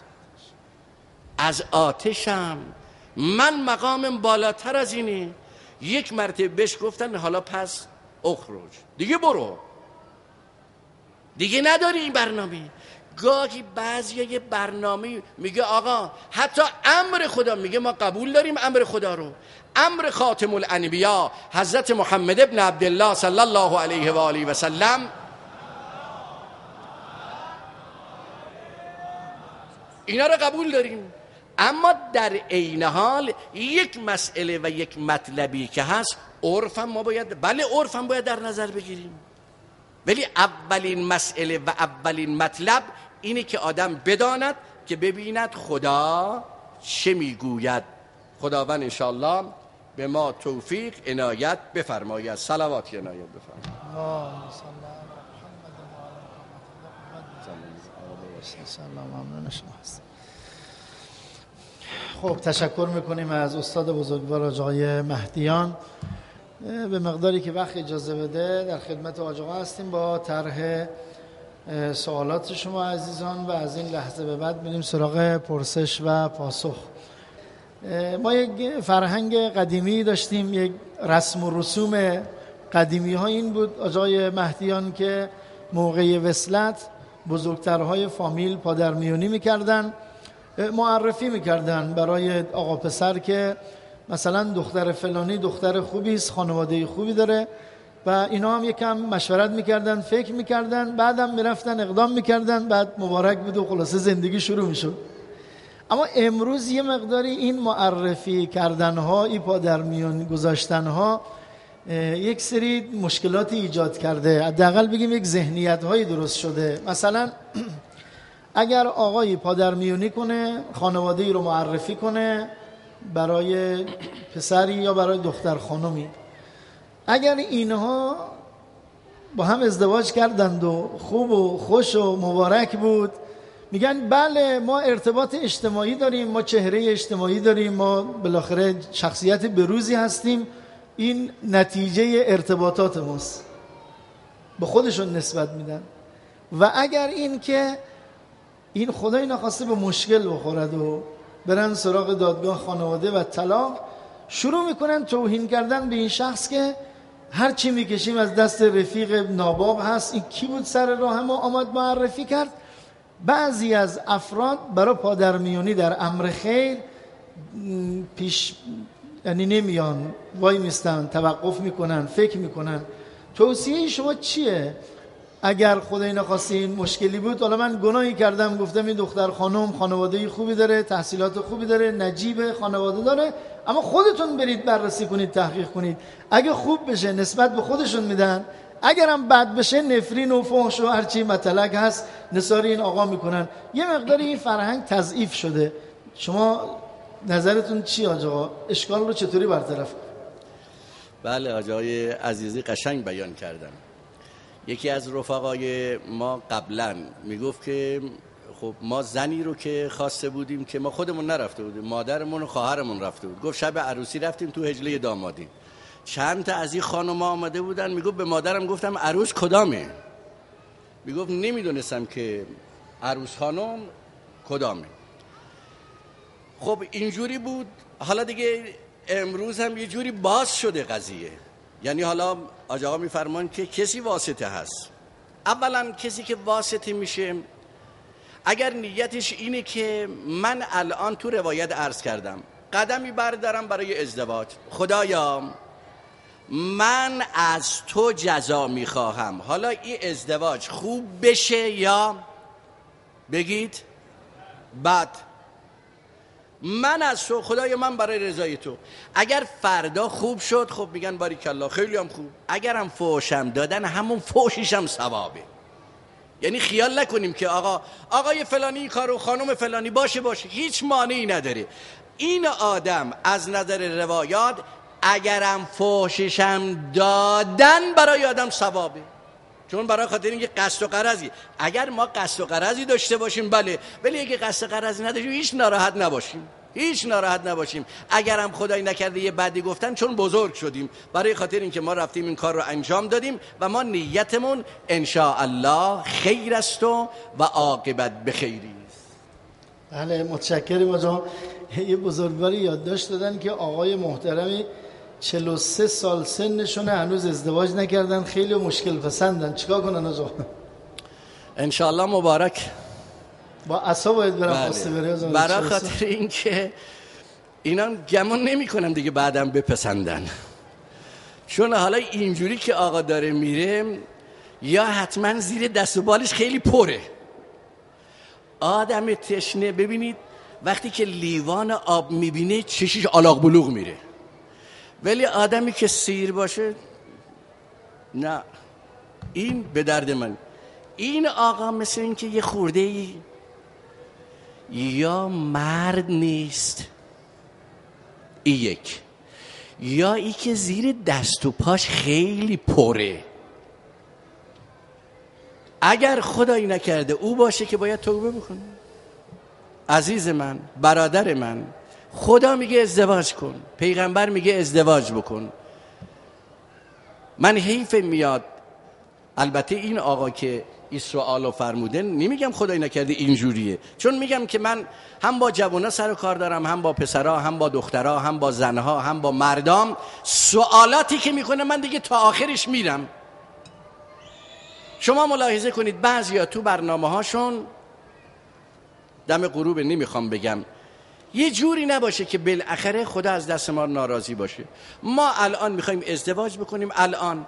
از آتشم، من مقامم بالاتر از اینه. یک مرتبه بهش گفتن حالا پس اخرج، دیگه برو، دیگه نداری این برنامه. گاهی بعضی یه برنامه میگه آقا حتی امر خدا، میگه ما قبول داریم امر خدا رو، امر خاتم الانبیا حضرت محمد ابن عبدالله صلی الله علیه و آله و سلم، اینا رو قبول داریم. اما در عین حال یک مسئله و یک مطلبی که هست عرف هم ما باید، بله عرف هم باید در نظر بگیریم، ولی اولین مسئله و اولین مطلب اینه که آدم بداند که ببیند خدا چه میگوید. خداوند انشاءالله به ما توفیق عنایت بفرماید. صلوات عنایت بفرماید. خب تشکر میکنیم از استاد بزرگوار آقای مهدیان. به مقداری که وقت اجازه بده در خدمت آقا هستیم با طرح سوالات شما عزیزان و از این لحظه به بعد میریم سراغ پرسش و پاسخ. ما یک فرهنگ قدیمی داشتیم، یک رسم و رسوم قدیمی ها این بود آقای مهدیان که موقع وصلت بزرگترهای فامیل پادرمیونی میکردن، معرفی میکردن برای آقا پسر که مثلا دختر فلانی دختر خوبی است، خانواده خوبی داره و اینا هم یکم مشورت میکردن، فکر میکردن، بعدم میرفتن اقدام میکردن، بعد مبارک بود و خلاصه زندگی شروع میشد. اما امروز یه مقداری این معرفی کردنها، این پادرمیون گذاشتنها یک سری مشکلاتی ایجاد کرده. حداقل بگیم یک ذهنیت هایی درست شده. مثلا اگر آقایی پادرمیونی کنه، خانواده ای رو معرفی کنه برای پسری یا برای دختر خانمی، اگر اینها با هم ازدواج کردند و خوب و خوش و مبارک بود، میگن بله ما ارتباط اجتماعی داریم، ما چهره اجتماعی داریم، ما بالاخره شخصیت بروزی هستیم، این نتیجه ارتباطات ماست، به خودشون نسبت میدن. و اگر این که این خدای نخواسته به مشکل بخورد و برن سراغ دادگاه خانواده و طلاق، شروع میکنن توهین کردن به این شخص که هر چی میکشیم از دست رفیق ناباب هست، این کی بود سر راه ما آمد معرفی کرد. بعضی از افراد برای پادرمیونی در امر خیر پیش یعنی نمیان، وای میستن، توقف میکنن، فکر میکنن. توصیه شما چیه؟ اگر خدای نخواسته این مشکلی بود، حالا من گناهی کردم گفتم این دختر خانم خانواده خوبی داره، تحصیلات خوبی داره، نجیب خانواده داره، اما خودتون برید بررسی کنید، تحقیق کنید. اگه خوب بشه نسبت به خودشون میدن، اگرم بد بشه نفرین و فحش و هرچی مطلق هست نثار این آقا میکنن. یه مقداری این فرهنگ تضعیف شده. شما نظرتون چی آقا؟ اشکال رو چطوری برطرف؟ بله آقای عزیزی قشنگ بیان کردن. یکی از رفقای ما قبلا میگفت که خب ما زنی رو که خواسته بودیم که ما خودمون نرفته بودیم، مادرمون و خواهرمون رفته بود. گفت شب عروسی رفتیم تو حجله دامادی، چند تا از این خانم‌ها آمده بودن. میگفت به مادرم گفتم عروس کدامه؟ میگفت نمیدونستم که عروس خانم کدامه. خب اینجوری بود. حالا دیگه امروز هم یه جوری باز شده قضیه. یعنی حالا آقا میفرمان که کسی واسطه هست. اولا کسی که واسطه میشه اگر نیتش اینه که من الان تو روایت عرض کردم قدمی بردارم برای ازدواج، خدایا من از تو جزا میخواهم، حالا این ازدواج خوب بشه یا بگید بد، من از تو خدایا من برای رضای تو. اگر فردا خوب شد خب میگن باریکالله خیلی هم خوب، اگر هم فوشم دادن همون فوشش هم ثوابه. یعنی خیال نکنیم که آقا آقای فلانی کارو خانم فلانی باشه باشه هیچ مانعی نداره. این آدم از نظر روایات اگرم فحششم دادن برای آدم ثوابه، چون برای خاطر اینکه قصد و غرضی، اگر ما قصد و غرضی داشته باشیم بله، ولی اگه قصد و غرضی نداشتیم هیچ ناراحت نباشیم، هیچ ناراحت نباشیم. اگرم خدای نکرده یه بدی گفتن چون بزرگ شدیم، برای خاطر اینکه ما رفتیم این کار رو انجام دادیم و ما نیتمون ان شاء الله خیر است و عاقبت بخیری است. بله متشکرم آقا. یه بزرگواری یادداشت دادن که آقای محترمی چهل و سه سال سنشونه هنوز ازدواج نکردن، خیلی مشکل پسندن، چیکار کنن آقا؟ ان شاء الله مبارک. با عصا باید برم خواسته بره برای خاطر این که اینا گمان نمی کنم دیگه بعدم بپسندن، چون حالا اینجوری که آقا داره میره یا حتما زیر دست و بالش خیلی پره. آدم تشنه ببینید وقتی که لیوان آب میبینه چشش آلاغ بلوغ میره، ولی آدمی که سیر باشه نه، این به درد من. این آقا مثل این که یه خورده ای یا مرد نیست، این یک، یا ای که زیر دست و پاش خیلی پره. اگر خدایی نکرده او باشه که باید توبه بکنه. عزیز من، برادر من، خدا میگه ازدواج کن، پیغمبر میگه ازدواج بکن. من حیف میاد، البته این آقا که این سوالو فرموده نمیگم خدایی نکرده اینجوریه، چون میگم که من هم با جوانا سر و کار دارم، هم با پسرها، هم با دخترها، هم با زنها، هم با مردم. سوالاتی که میکنه من دیگه تا آخرش میرم. شما ملاحظه کنید بعضیا تو برنامه هاشون دم غروب نمیخوام بگم یه جوری نباشه که بالاخره خدا از دست ما ناراضی باشه. ما الان میخوایم ازدواج بکنیم، الان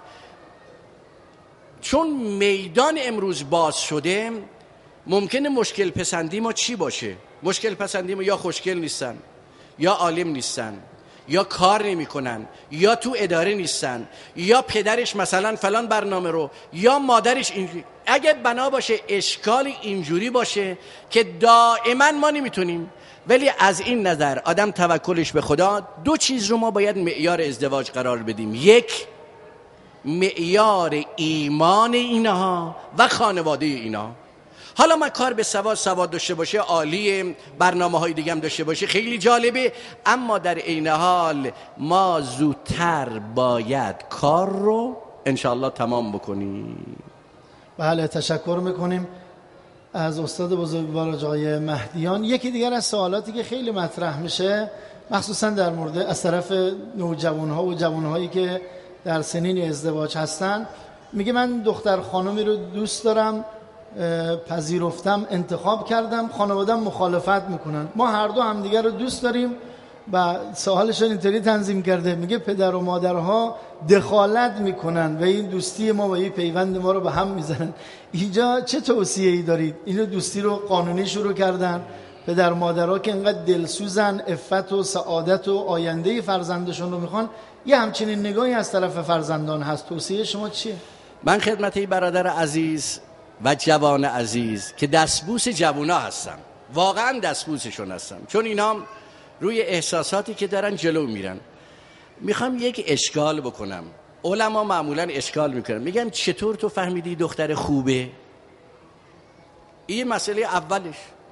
چون میدان امروز باز شده ممکنه مشکل پسندی ما چی باشه؟ مشکل پسندی ما یا خوشگل نیستن، یا عالم نیستن، یا کار نمی کنن، یا تو اداره نیستن، یا پدرش مثلا فلان برنامه رو، یا مادرش اینجوری. اگه بنا باشه اشکال اینجوری باشه که دائما ما نمیتونیم، ولی از این نظر آدم توکلش به خدا، دو چیز رو ما باید معیار ازدواج قرار بدیم. یک، معیار ایمان اینها و خانواده اینا. حالا ما کار به سواد سواد داشته باشه عالیه، برنامه های دیگه هم داشته باشه خیلی جالبه، اما در عین حال ما زودتر باید کار رو انشاءالله تمام بکنیم. بله تشکر میکنیم از استاد بزرگوار آقای مهدیان. یکی دیگر از سوالاتی که خیلی مطرح میشه مخصوصا در مورد از طرف نوجوانها و جوانهایی که در سنین ازدواج هستن، میگه من دختر خانمی رو دوست دارم، پذیرفتم، انتخاب کردم، خانواده‌ام مخالفت میکنن، ما هر دو همدیگر رو دوست داریم. و سوالشون اینطوری تنظیم کرده، میگه پدر و مادرها دخالت میکنن و این دوستی ما و این پیوند ما رو به هم میزنن. اینجا چه توصیه‌ای دارید؟ اینو دوستی رو قانونی شروع کردن، پدر و مادرها که انقدر دلسوزن، عفت و سعادت و آینده فرزندشون رو میخوان، یه همچنین نگاهی از طرف فرزندان هست، توصیه شما چیه؟ من خدمت این برادر عزیز و جوان عزیز که دستبوس جوونا هستم، واقعا دستبوسشون هستم، چون اینا روی احساساتی که دارن جلو میرن. میخوام یک اشکال بکنم. علما معمولا اشکال میکنن، میگن چطور تو فهمیدی دختر خوبه؟ این مسئله اولش.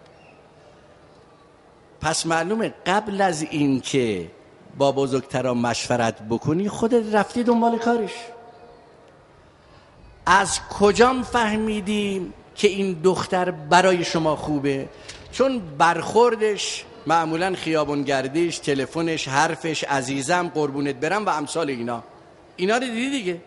پس معلومه قبل از این که با بزرگتران مشورت بکنی خودت رفتی دنبال کارش. از کجام فهمیدی که این دختر برای شما خوبه؟ چون برخوردش معمولا خیابونگردیش، تلفنش، حرفش، عزیزم، قربونت برم و امثال اینا اینا رو دیدی دیگه.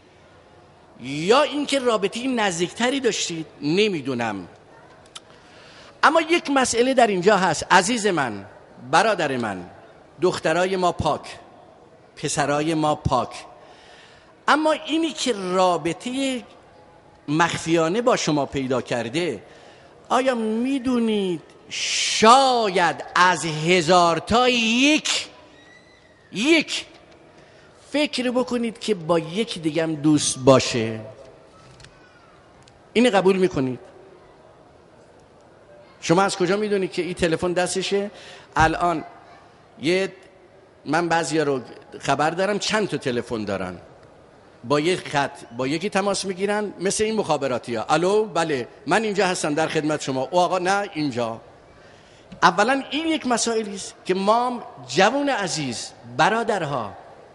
یا اینکه رابطه نزدیکتری داشتید، نمیدونم. اما یک مسئله در اینجا هست عزیز من، برادر من، دخترای ما پاک، پسرای ما پاک، اما اینی که رابطه مخفیانه با شما پیدا کرده، آیا میدونید شاید از هزار تا یک یک فکر بکنید که با یک دیگه هم دوست باشه؟ اینو قبول میکنید؟ شما از کجا میدونید که این تلفن دستشه؟ الان یه من بعضیا رو خبر دارم چند تا تلفن دارن، با یک خط با یکی تماس میگیرن، مثل این مخابراتی ها. الو بله من اینجا هستم در خدمت شما. او آقا نه اینجا. اولا این یک مسائلی است که ما جوان عزیز، برادرها،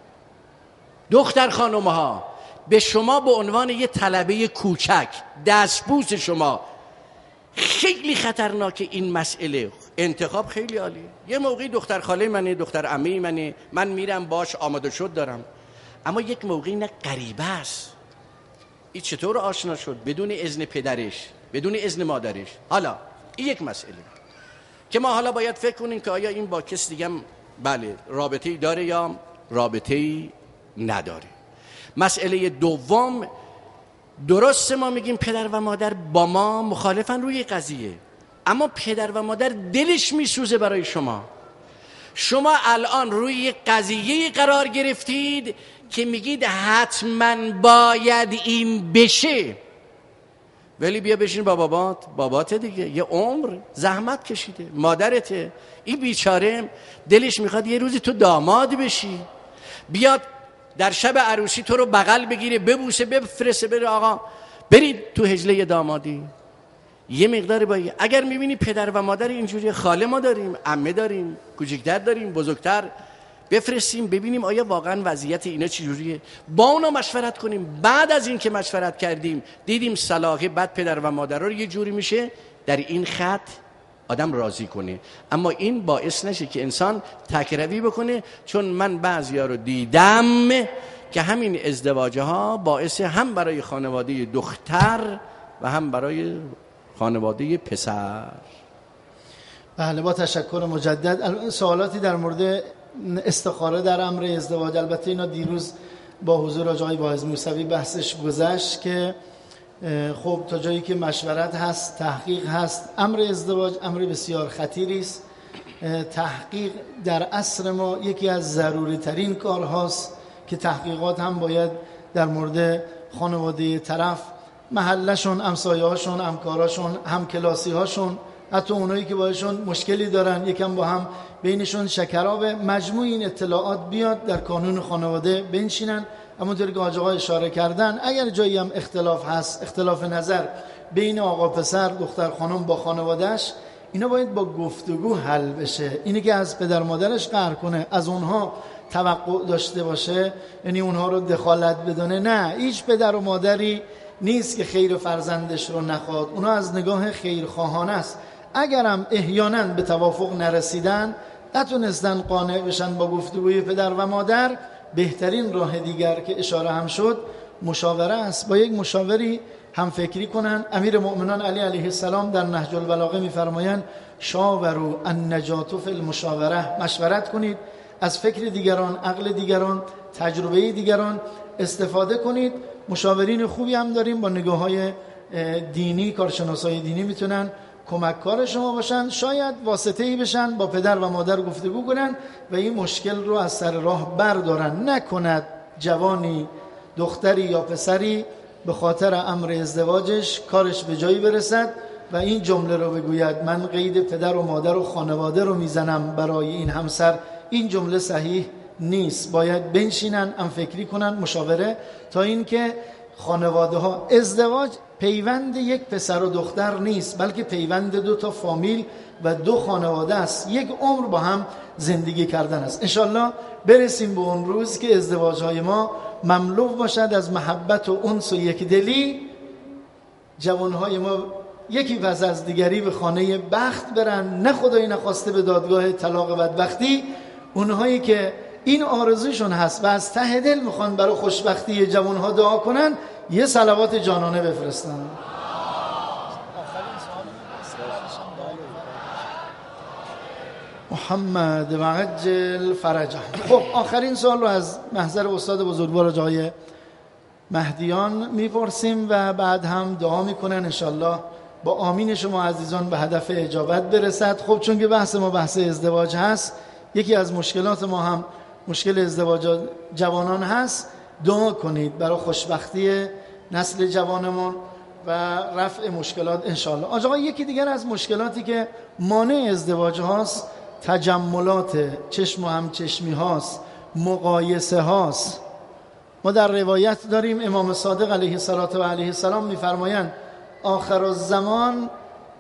دختر خانمها، به شما به عنوان یه طلبه کوچک، دستبوس شما، خیلی خطرناکه این مسئله. انتخاب خیلی عالی. یه موقعی دختر خاله منه، دختر عمه منه، من میرم باش آماده شد دارم، اما یک موقعی نه غریبه است. این چطور آشنا شد بدون اذن پدرش، بدون اذن مادرش؟ حالا این یک مسئله که ما حالا باید فکر کنیم که آیا این با کس دیگه بله رابطه‌ای داره یا رابطه‌ای نداره. مسئله دوم، درسته ما میگیم پدر و مادر با ما مخالفن روی قضیه، اما پدر و مادر دلش میسوزه برای شما. شما الان روی قضیه قرار گرفتید که میگید حتما باید این بشه، ولی بیا بشین با بابات. بابات دیگه یه عمر زحمت کشیده، مادرته، این بیچاره دلش میخواد یه روزی تو داماد بشی، بیاد در شب عروسی تو رو بغل بگیره، ببوسه، بفرسته بره آقا برید تو حجله دامادی. یه مقدار باید، اگر میبینی پدر و مادر اینجوری، خاله ما داریم، عمه داریم، کوچکتر داریم، بزرگتر، بفرستیم ببینیم آیا واقعا وضعیت اینا چجوریه، با اونا مشورت کنیم. بعد از این که مشورت کردیم دیدیم صلاحه، بعد پدر و مادر رو یه جوری میشه در این خط آدم راضی کنه. اما این باعث نشه که انسان تکروی بکنه، چون من بعضیا رو دیدم که همین ازدواج ها باعث هم برای خانواده دختر و هم برای خانواده پسر. بله با تشکر مجدد. سوالاتی در مورد استخاره در امر ازدواج، البته اینا دیروز با حضور آقای واعظ موسوی بحثش گذشت که خب تا جایی که مشورت هست، تحقیق هست. امر ازدواج امر بسیار خطیری است. تحقیق در عصر ما یکی از ضروری ترین کارهاست که تحقیقات هم باید در مورد خانواده طرف، محلشون، امسایه‌هاشون، همکاراشون، همکلاسی‌هاشون، حتی اونایی که باهاشون مشکلی دارن یکم با هم بینشون شکراب، مجموع این اطلاعات بیاد در کانون خانواده بنشینن. همونطوری که آقا اشاره کردن اگر جایی هم اختلاف هست، اختلاف نظر بین آقا پسر، دختر خانم با خانوادهش، اینا باید با گفتگو حل بشه. اینی که از پدر مادرش قهر کنه، از اونها توقع داشته باشه، یعنی اونها رو دخالت بدونه، نه، هیچ پدر و مادری نیست که خیر فرزندش رو نخواد. اونا از نگاه خیرخواهانه است. اگرم احیانا به توافق نرسیدن، نتونستن قانع بشن با گفتگوی پدر و مادر، بهترین راه دیگر که اشاره هم شد مشاوره است. با یک مشاوری هم فکری کنن. امیر مؤمنان علی علیه السلام در نهج البلاغه میفرمایند شاوروا النجات فی المشاوره، مشورت کنید، از فکر دیگران، عقل دیگران، تجربه دیگران استفاده کنید. مشاورین خوبی هم داریم با نگاه‌های دینی، کارشناسای دینی میتونن کمککار شما باشن، شاید واسطه‌ای بشن، با پدر و مادر گفتگو کنن و این مشکل رو از سر راه بردارن. نکند جوانی، دختری یا پسری به خاطر امر ازدواجش کارش به جایی برسد و این جمله رو بگوید من قید پدر و مادر و خانواده رو میزنم برای این همسر. این جمله صحیح نیست. باید بنشینن، هم فکری کنن، مشاوره، تا اینکه خانواده ها، ازدواج پیوند یک پسر و دختر نیست، بلکه پیوند دو تا فامیل و دو خانواده است. یک عمر با هم زندگی کردن است. انشالله برسیم به اون روز که ازدواج های ما مملو باشد از محبت و انس و یکدلی. جوان های ما یکی پس از دیگری به خانه بخت برن، نه خدایی نخواسته به دادگاه طلاق بدبختی. اونهایی که این آرزوشون هست و از ته دل میخوان برای خوشبختی جوانها دعا کنن، یه صلوات جانانه بفرستن. محمد و عجل فرجه. خب آخرین سوال رو از محضر استاد بزرگوار آقای مهدیان میپرسیم و بعد هم دعا میکنن انشالله با آمین شما عزیزان به هدف اجابت برسد. خب چون که بحث ما بحث ازدواج هست، یکی از مشکلات ما هم مشکل ازدواج جوانان هست. دعا کنید برای خوشبختی نسل جوانمون و رفع مشکلات انشالله. آقا یکی دیگر از مشکلاتی که مانع ازدواج هاست تجملات چشم و همچشمی هاست، مقایسه هاست. ما در روایت داریم امام صادق علیه الصلاه و علیه السلام میفرمایند آخر الزمان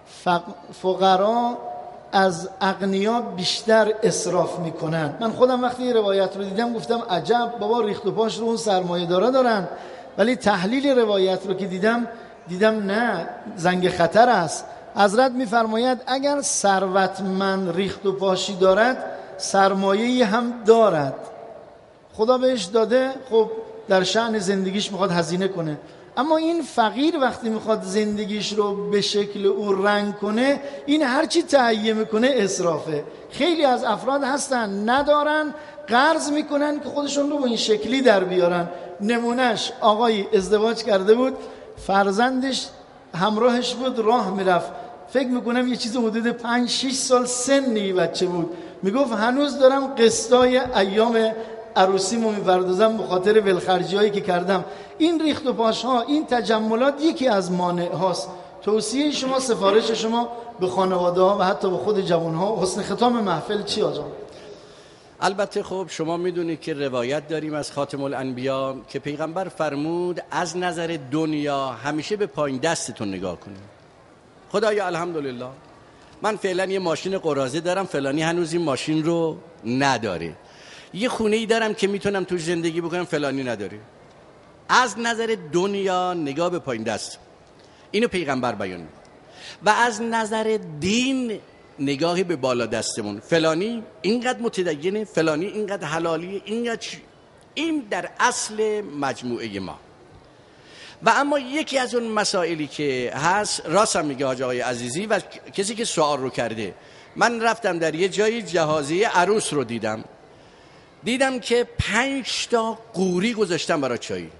فقرا از اغنیا بیشتر اسراف میکنن. من خودم وقتی این روایت رو دیدم گفتم عجب، بابا ریخت و پاش رو اون سرمایه دارا دارن، ولی تحلیل روایت رو که دیدم دیدم نه، زنگ خطر است. حضرت میفرماید اگر ثروتمند ریخت و پاشی دارد سرمایه‌ای هم دارد، خدا بهش داده، خب در شأن زندگیش میخواد هزینه کنه. اما این فقیر وقتی میخواد زندگیش رو به شکل او رنگ کنه، این هرچی تهیه میکنه اسرافه. خیلی از افراد هستن ندارن، قرض میکنن که خودشون رو به این شکلی در بیارن. نمونهش آقای ازدواج کرده بود، فرزندش همراهش بود، راه میرفت، فکر میکنم یه چیز حدود پنج شش سال سنی بچه بود، میگفت هنوز دارم قسطای ایام عروسیمو میپردازم به خاطر ولخرجی هایی که کردم. این ریخت و پاش ها، این تجملات یکی از مانع هاست. توصیه شما، سفارش شما به خانواده ها و حتی به خود جوان ها، حسن ختام محفل چی آجا؟ البته خب شما میدونید که روایت داریم از خاتم الانبیا که پیغمبر فرمود از نظر دنیا همیشه به پایین دستتون نگاه کنید. خدایا الحمدلله من فعلا یه ماشین قراضه دارم، فلانی هنوز این ماشین رو نداره. یه خونه ای دارم که میتونم توش زندگی بکنم، فلانی نداره. از نظر دنیا نگاه به پایین دست، اینو پیغمبر بیان. و از نظر دین نگاهی به بالا دستمون، فلانی اینقدر متدینه، فلانی اینقدر حلالیه، اینقدر چی؟ این در اصل مجموعه ما. و اما یکی از اون مسائلی که هست، راست هم میگه حاج آقای عزیزی و کسی که سوال رو کرده، من رفتم در یه جایی جهازی عروس رو دیدم دیدم که پنج تا قوری گذاشتم برای چایی.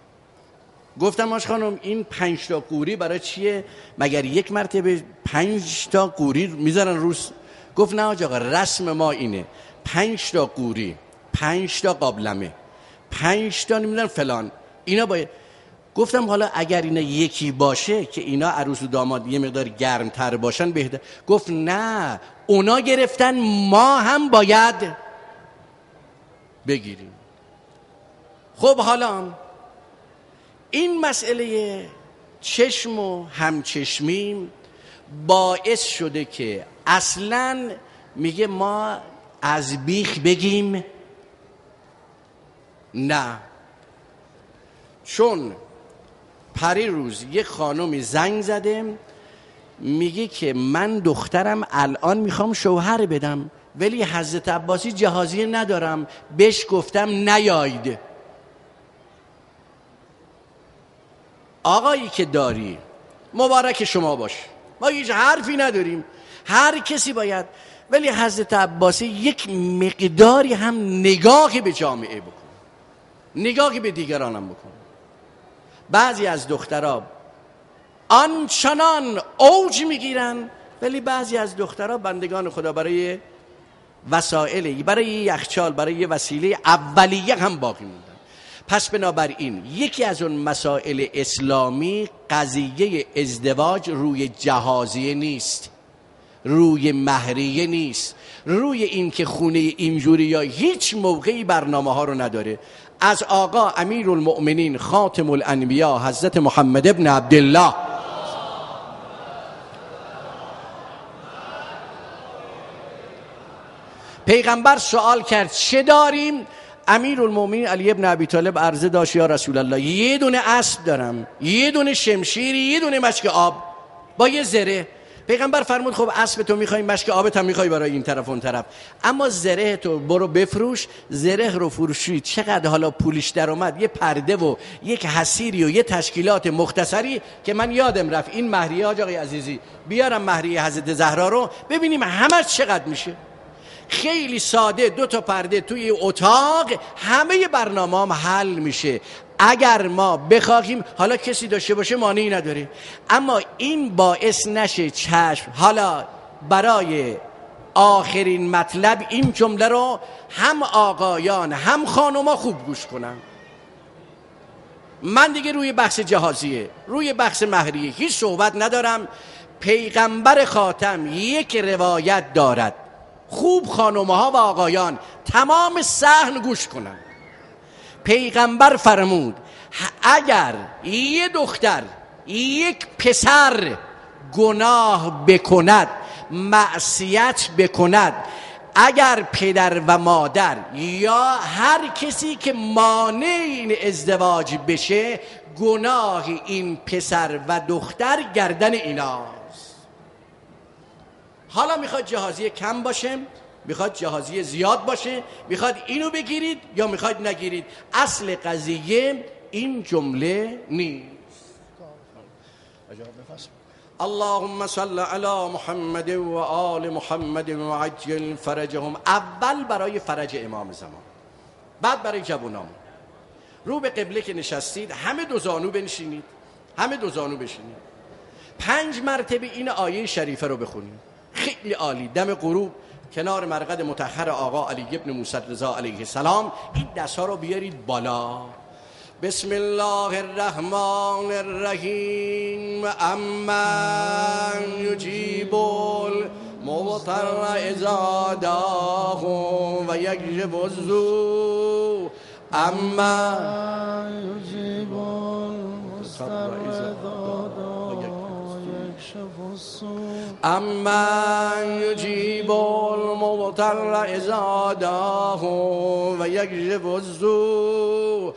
گفتم آش خانم این پنج تا قوری برای چیه؟ مگر یک مرتبه پنج تا قوری میذارن روز؟ گفت نه آج آقا، رسم ما اینه پنج تا قوری، پنج تا قابلمه، پنج تا نمیدونم فلان، اینا باید. گفتم حالا اگر اینا یکی باشه که اینا عروس و داماد یه مقدار گرمتر باشن بهتر. گفت نه، اونا گرفتن، ما هم باید بگیریم. خب حالا این مسئله چشم و همچشمی باعث شده که اصلاً میگه ما از بیخ بگیم نه. چون پری روز یک خانومی زنگ زده میگه که من دخترم الان میخوام شوهر بدم ولی حضرت عباسی جهازیه ندارم، بهش گفتم نیاید. آقایی که داری مبارک شما باش، ما هیچ حرفی نداریم، هر کسی باید، ولی حضرت عباسی یک مقداری هم نگاهی به جامعه بکن، نگاهی به دیگران هم بکن. بعضی از دخترها آنچنان اوج میگیرن ولی بعضی از دخترها بندگان خدا برای وسایل، برای یخچال، برای یه وسیله اولیه هم باقی موندن. پس بنابراین یکی از اون مسائل اسلامی قضیه ازدواج روی جهازیه نیست، روی مهریه نیست، روی این که خونه اینجوری یا هیچ موقعی برنامه ها رو نداره. از آقا امیر المؤمنین خاتم الانبیا حضرت محمد ابن عبدالله پیغمبر سوال کرد چه داریم؟ امیر المؤمنین علی ابن ابی طالب عرضه داشت یا رسول الله یه دونه اسب دارم، یه دونه شمشیری، یه دونه مشک آب با یه زره. پیغمبر فرمود خب اسب تو میخوای، مشک آبت هم میخوای برای این طرف اون طرف، اما زره تو برو بفروش. زره رو فروشی چقدر حالا پولش در اومد، یه پرده و یک حسیری و یه تشکیلات مختصری که من یادم رفت این مهریه آقای عزیزی بیارم مهریه حضرت زهرا رو ببینیم همش چقدر میشه. خیلی ساده، دو تا پرده توی اتاق، همه برنامه هم حل میشه. اگر ما بخواهیم، حالا کسی داشته باشه مانعی نداره، اما این باعث نشه چشم. حالا برای آخرین مطلب این جمله رو هم آقایان هم خانوما خوب گوش کنن. من دیگه روی بحث جهازیه، روی بحث مهریه هیچ صحبت ندارم. پیغمبر خاتم یک روایت دارد، خوب خانومها و آقایان تمام صحن گوش کنن. پیغمبر فرمود اگر یه دختر یک پسر گناه بکند، معصیت بکند، اگر پدر و مادر یا هر کسی که مانع این ازدواج بشه، گناه این پسر و دختر گردن ایناست. حالا میخواد جهازی کم باشه، میخواد جهازی زیاد باشه، میخواد اینو بگیرید یا میخواد نگیرید، اصل قضیه این جمله نیست. اللهم صل علی محمد و آل محمد و عجل فرجهم. اول برای فرج امام زمان، بعد برای جوانان. رو به قبله که نشستید همه دو زانو بنشینید، همه دو زانو بشینید، پنج مرتبه این آیه شریفه رو بخونید. خیلی عالی. دم غروب کنار مرقد مطهر آقا علی ابن موسی رضا علیه السلام این دست ها رو بیارید بالا. بسم الله الرحمن الرحیم. امن یجیب المضطر اذا دعاه و یکشف السوء. امن یجیب المضطر اذا دعاه و یکشف السوء. امن یجیب المضطر اذا دعاه و یکشف السوء.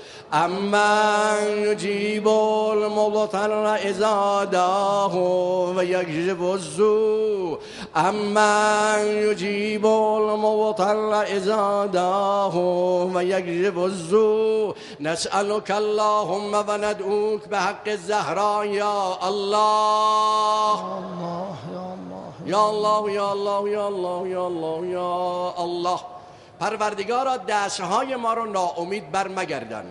امن یجیب المضطر اذا دعاه و یکشف السوء. امن یجیب المضطر اذا دعاه و یکشف السوء. نسألك اللهم و ندعوک بحق الزهراء یا الله یا الله یا الله یا الله یا الله یا الله. پروردگارا دستهای ما رو ناامید بر مگردان،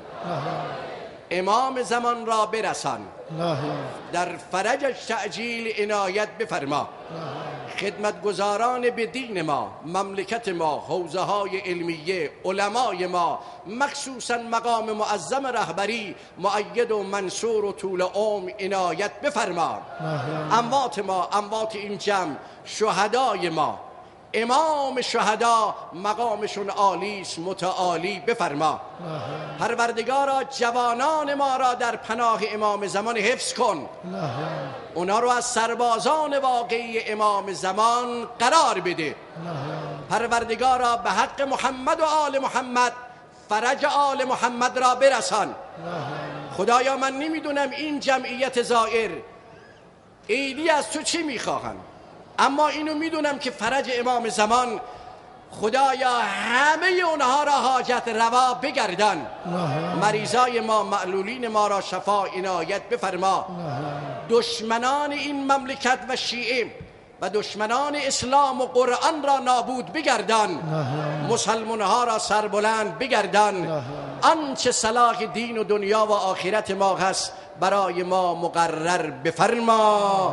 امام زمان را برسان، در فرجش تعجیل عنایت بفرما. خدمتگزاران به دین ما، مملکت ما، حوزه های علمیه، علمای ما، مخصوصا مقام معظم رهبری مؤید و منصور و طول عمر عنایت بفرما. اموات ما، اموات این جمع، شهدای ما، امام شهدا مقامشون عالیست، متعالی بفرما. پروردگارا جوانان ما را در پناه امام زمان حفظ کن، اونا رو از سربازان واقعی امام زمان قرار بده. پروردگارا به حق محمد و آل محمد فرج آل محمد را برسان. خدایا من نمیدونم این جمعیت زائر عیدی از تو چی میخواهن، اما اینو میدونم که فرج امام زمان خدایا همه اونها را حاجت روا بگردن. مریضای ما، معلولین ما را شفا عنایت بفرما. دشمنان این مملکت و شیعه و دشمنان اسلام و قرآن را نابود بگردن. مسلمان ها را سربلند بگردن. آنچه صلاح دین و دنیا و آخرت ما هست برای ما مقرر بفرما.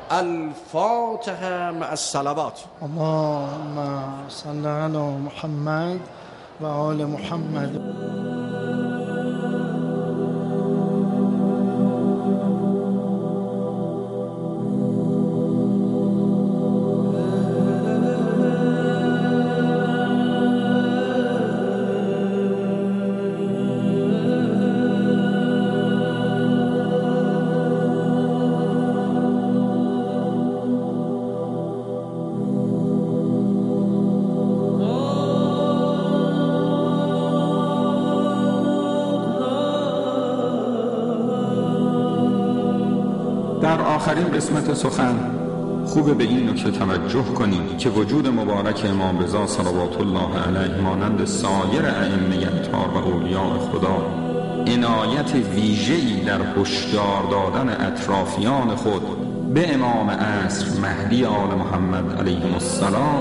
الفاتحه مع الصلوات. اللهم صل علی محمد و آل محمد. در آخرین قسمت سخن خوبه به این نکته توجه کنیم که وجود مبارک امام رضا صلوات الله علیه مانند سایر ائمه اطهار و اولیاء خدا عنایت ویژه‌ای در هشدار دادن اطرافیان خود به امام عصر مهدی آل محمد علیه السلام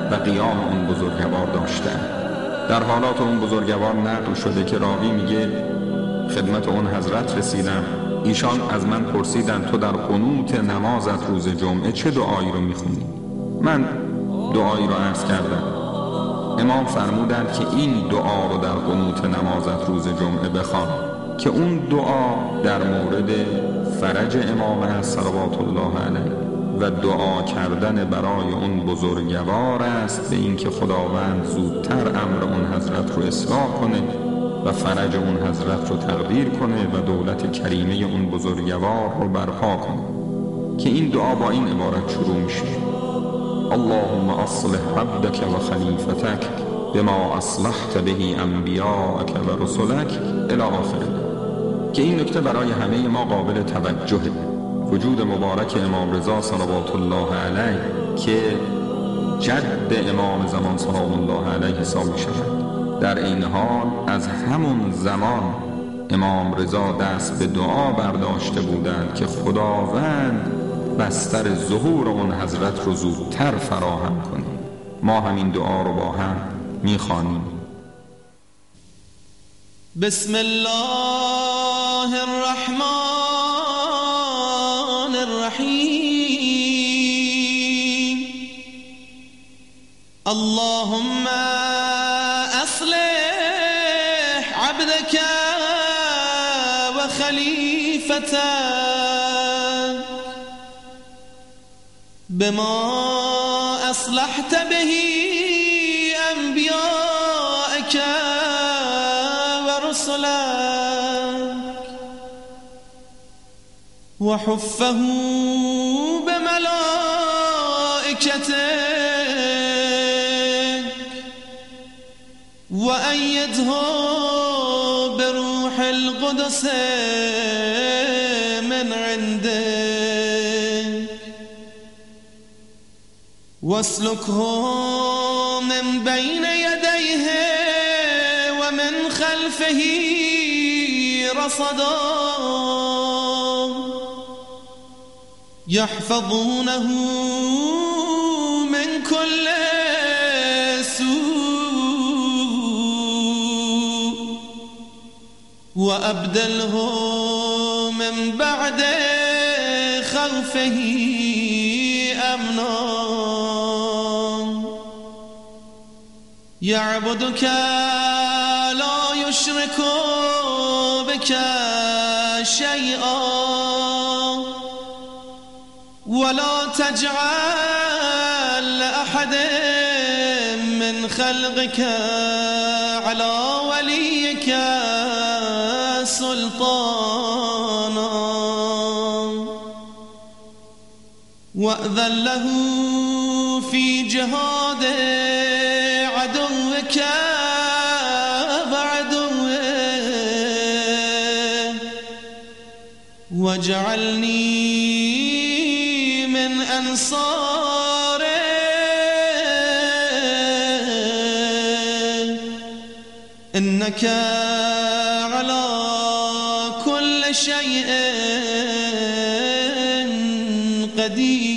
و قیام اون بزرگوار داشتند. در حالات اون بزرگوار نقل شده که راوی میگه خدمت اون حضرت رسیدم، ایشان از من پرسیدن تو در قنوت نمازت روز جمعه چه دعایی رو میخونی؟ من دعایی رو عرض کردم. امام فرمودند که این دعا رو در قنوت نمازت روز جمعه بخوان که اون دعا در مورد فرج امام است صلوات الله علیه و دعا کردن برای اون بزرگوار است به این که خداوند زودتر امر اون حضرت رو اصلاح کنه و فرج اون حضرت رو تقدیر کنه و دولت کریمه اون بزرگوار رو برپا کنه، که این دعا با این عبارت شروع میشه: اللهم اصلح عبدك و خلیفتك بما اصلحت به انبیاءک و رسلک الی آخره. که این نکته برای همه ما قابل توجهه. وجود مبارک امام رضا صلوات الله علیه که جد امام زمان سلام الله علیه حساب می شود، در این حال از همون زمان امام رضا دست به دعا برداشته بودند که خداوند بستر ظهور اون حضرت رو زودتر فراهم کنه. ما همین دعا رو با هم می خوانیم. بسم الله الرحمن الرحیم. اللهم اصلح عبدك و خلیفتك بما اصلحت به انبیاءک و رسلک و حفه بملائکتک و ایده بروح القدس من عندك واسلكه من بين يديه ومن خلفه رصدا يحفظونه من كل سوء وأبدله من بعد خوفه أمنا يعبدك لا يشرك بك شيئا ولا تجعل أحد من خلقك على وليك سلطانا وأذن له في جهاد عدوك وعدوه واجعلني من أنصاره إنك على كل شيء قدير.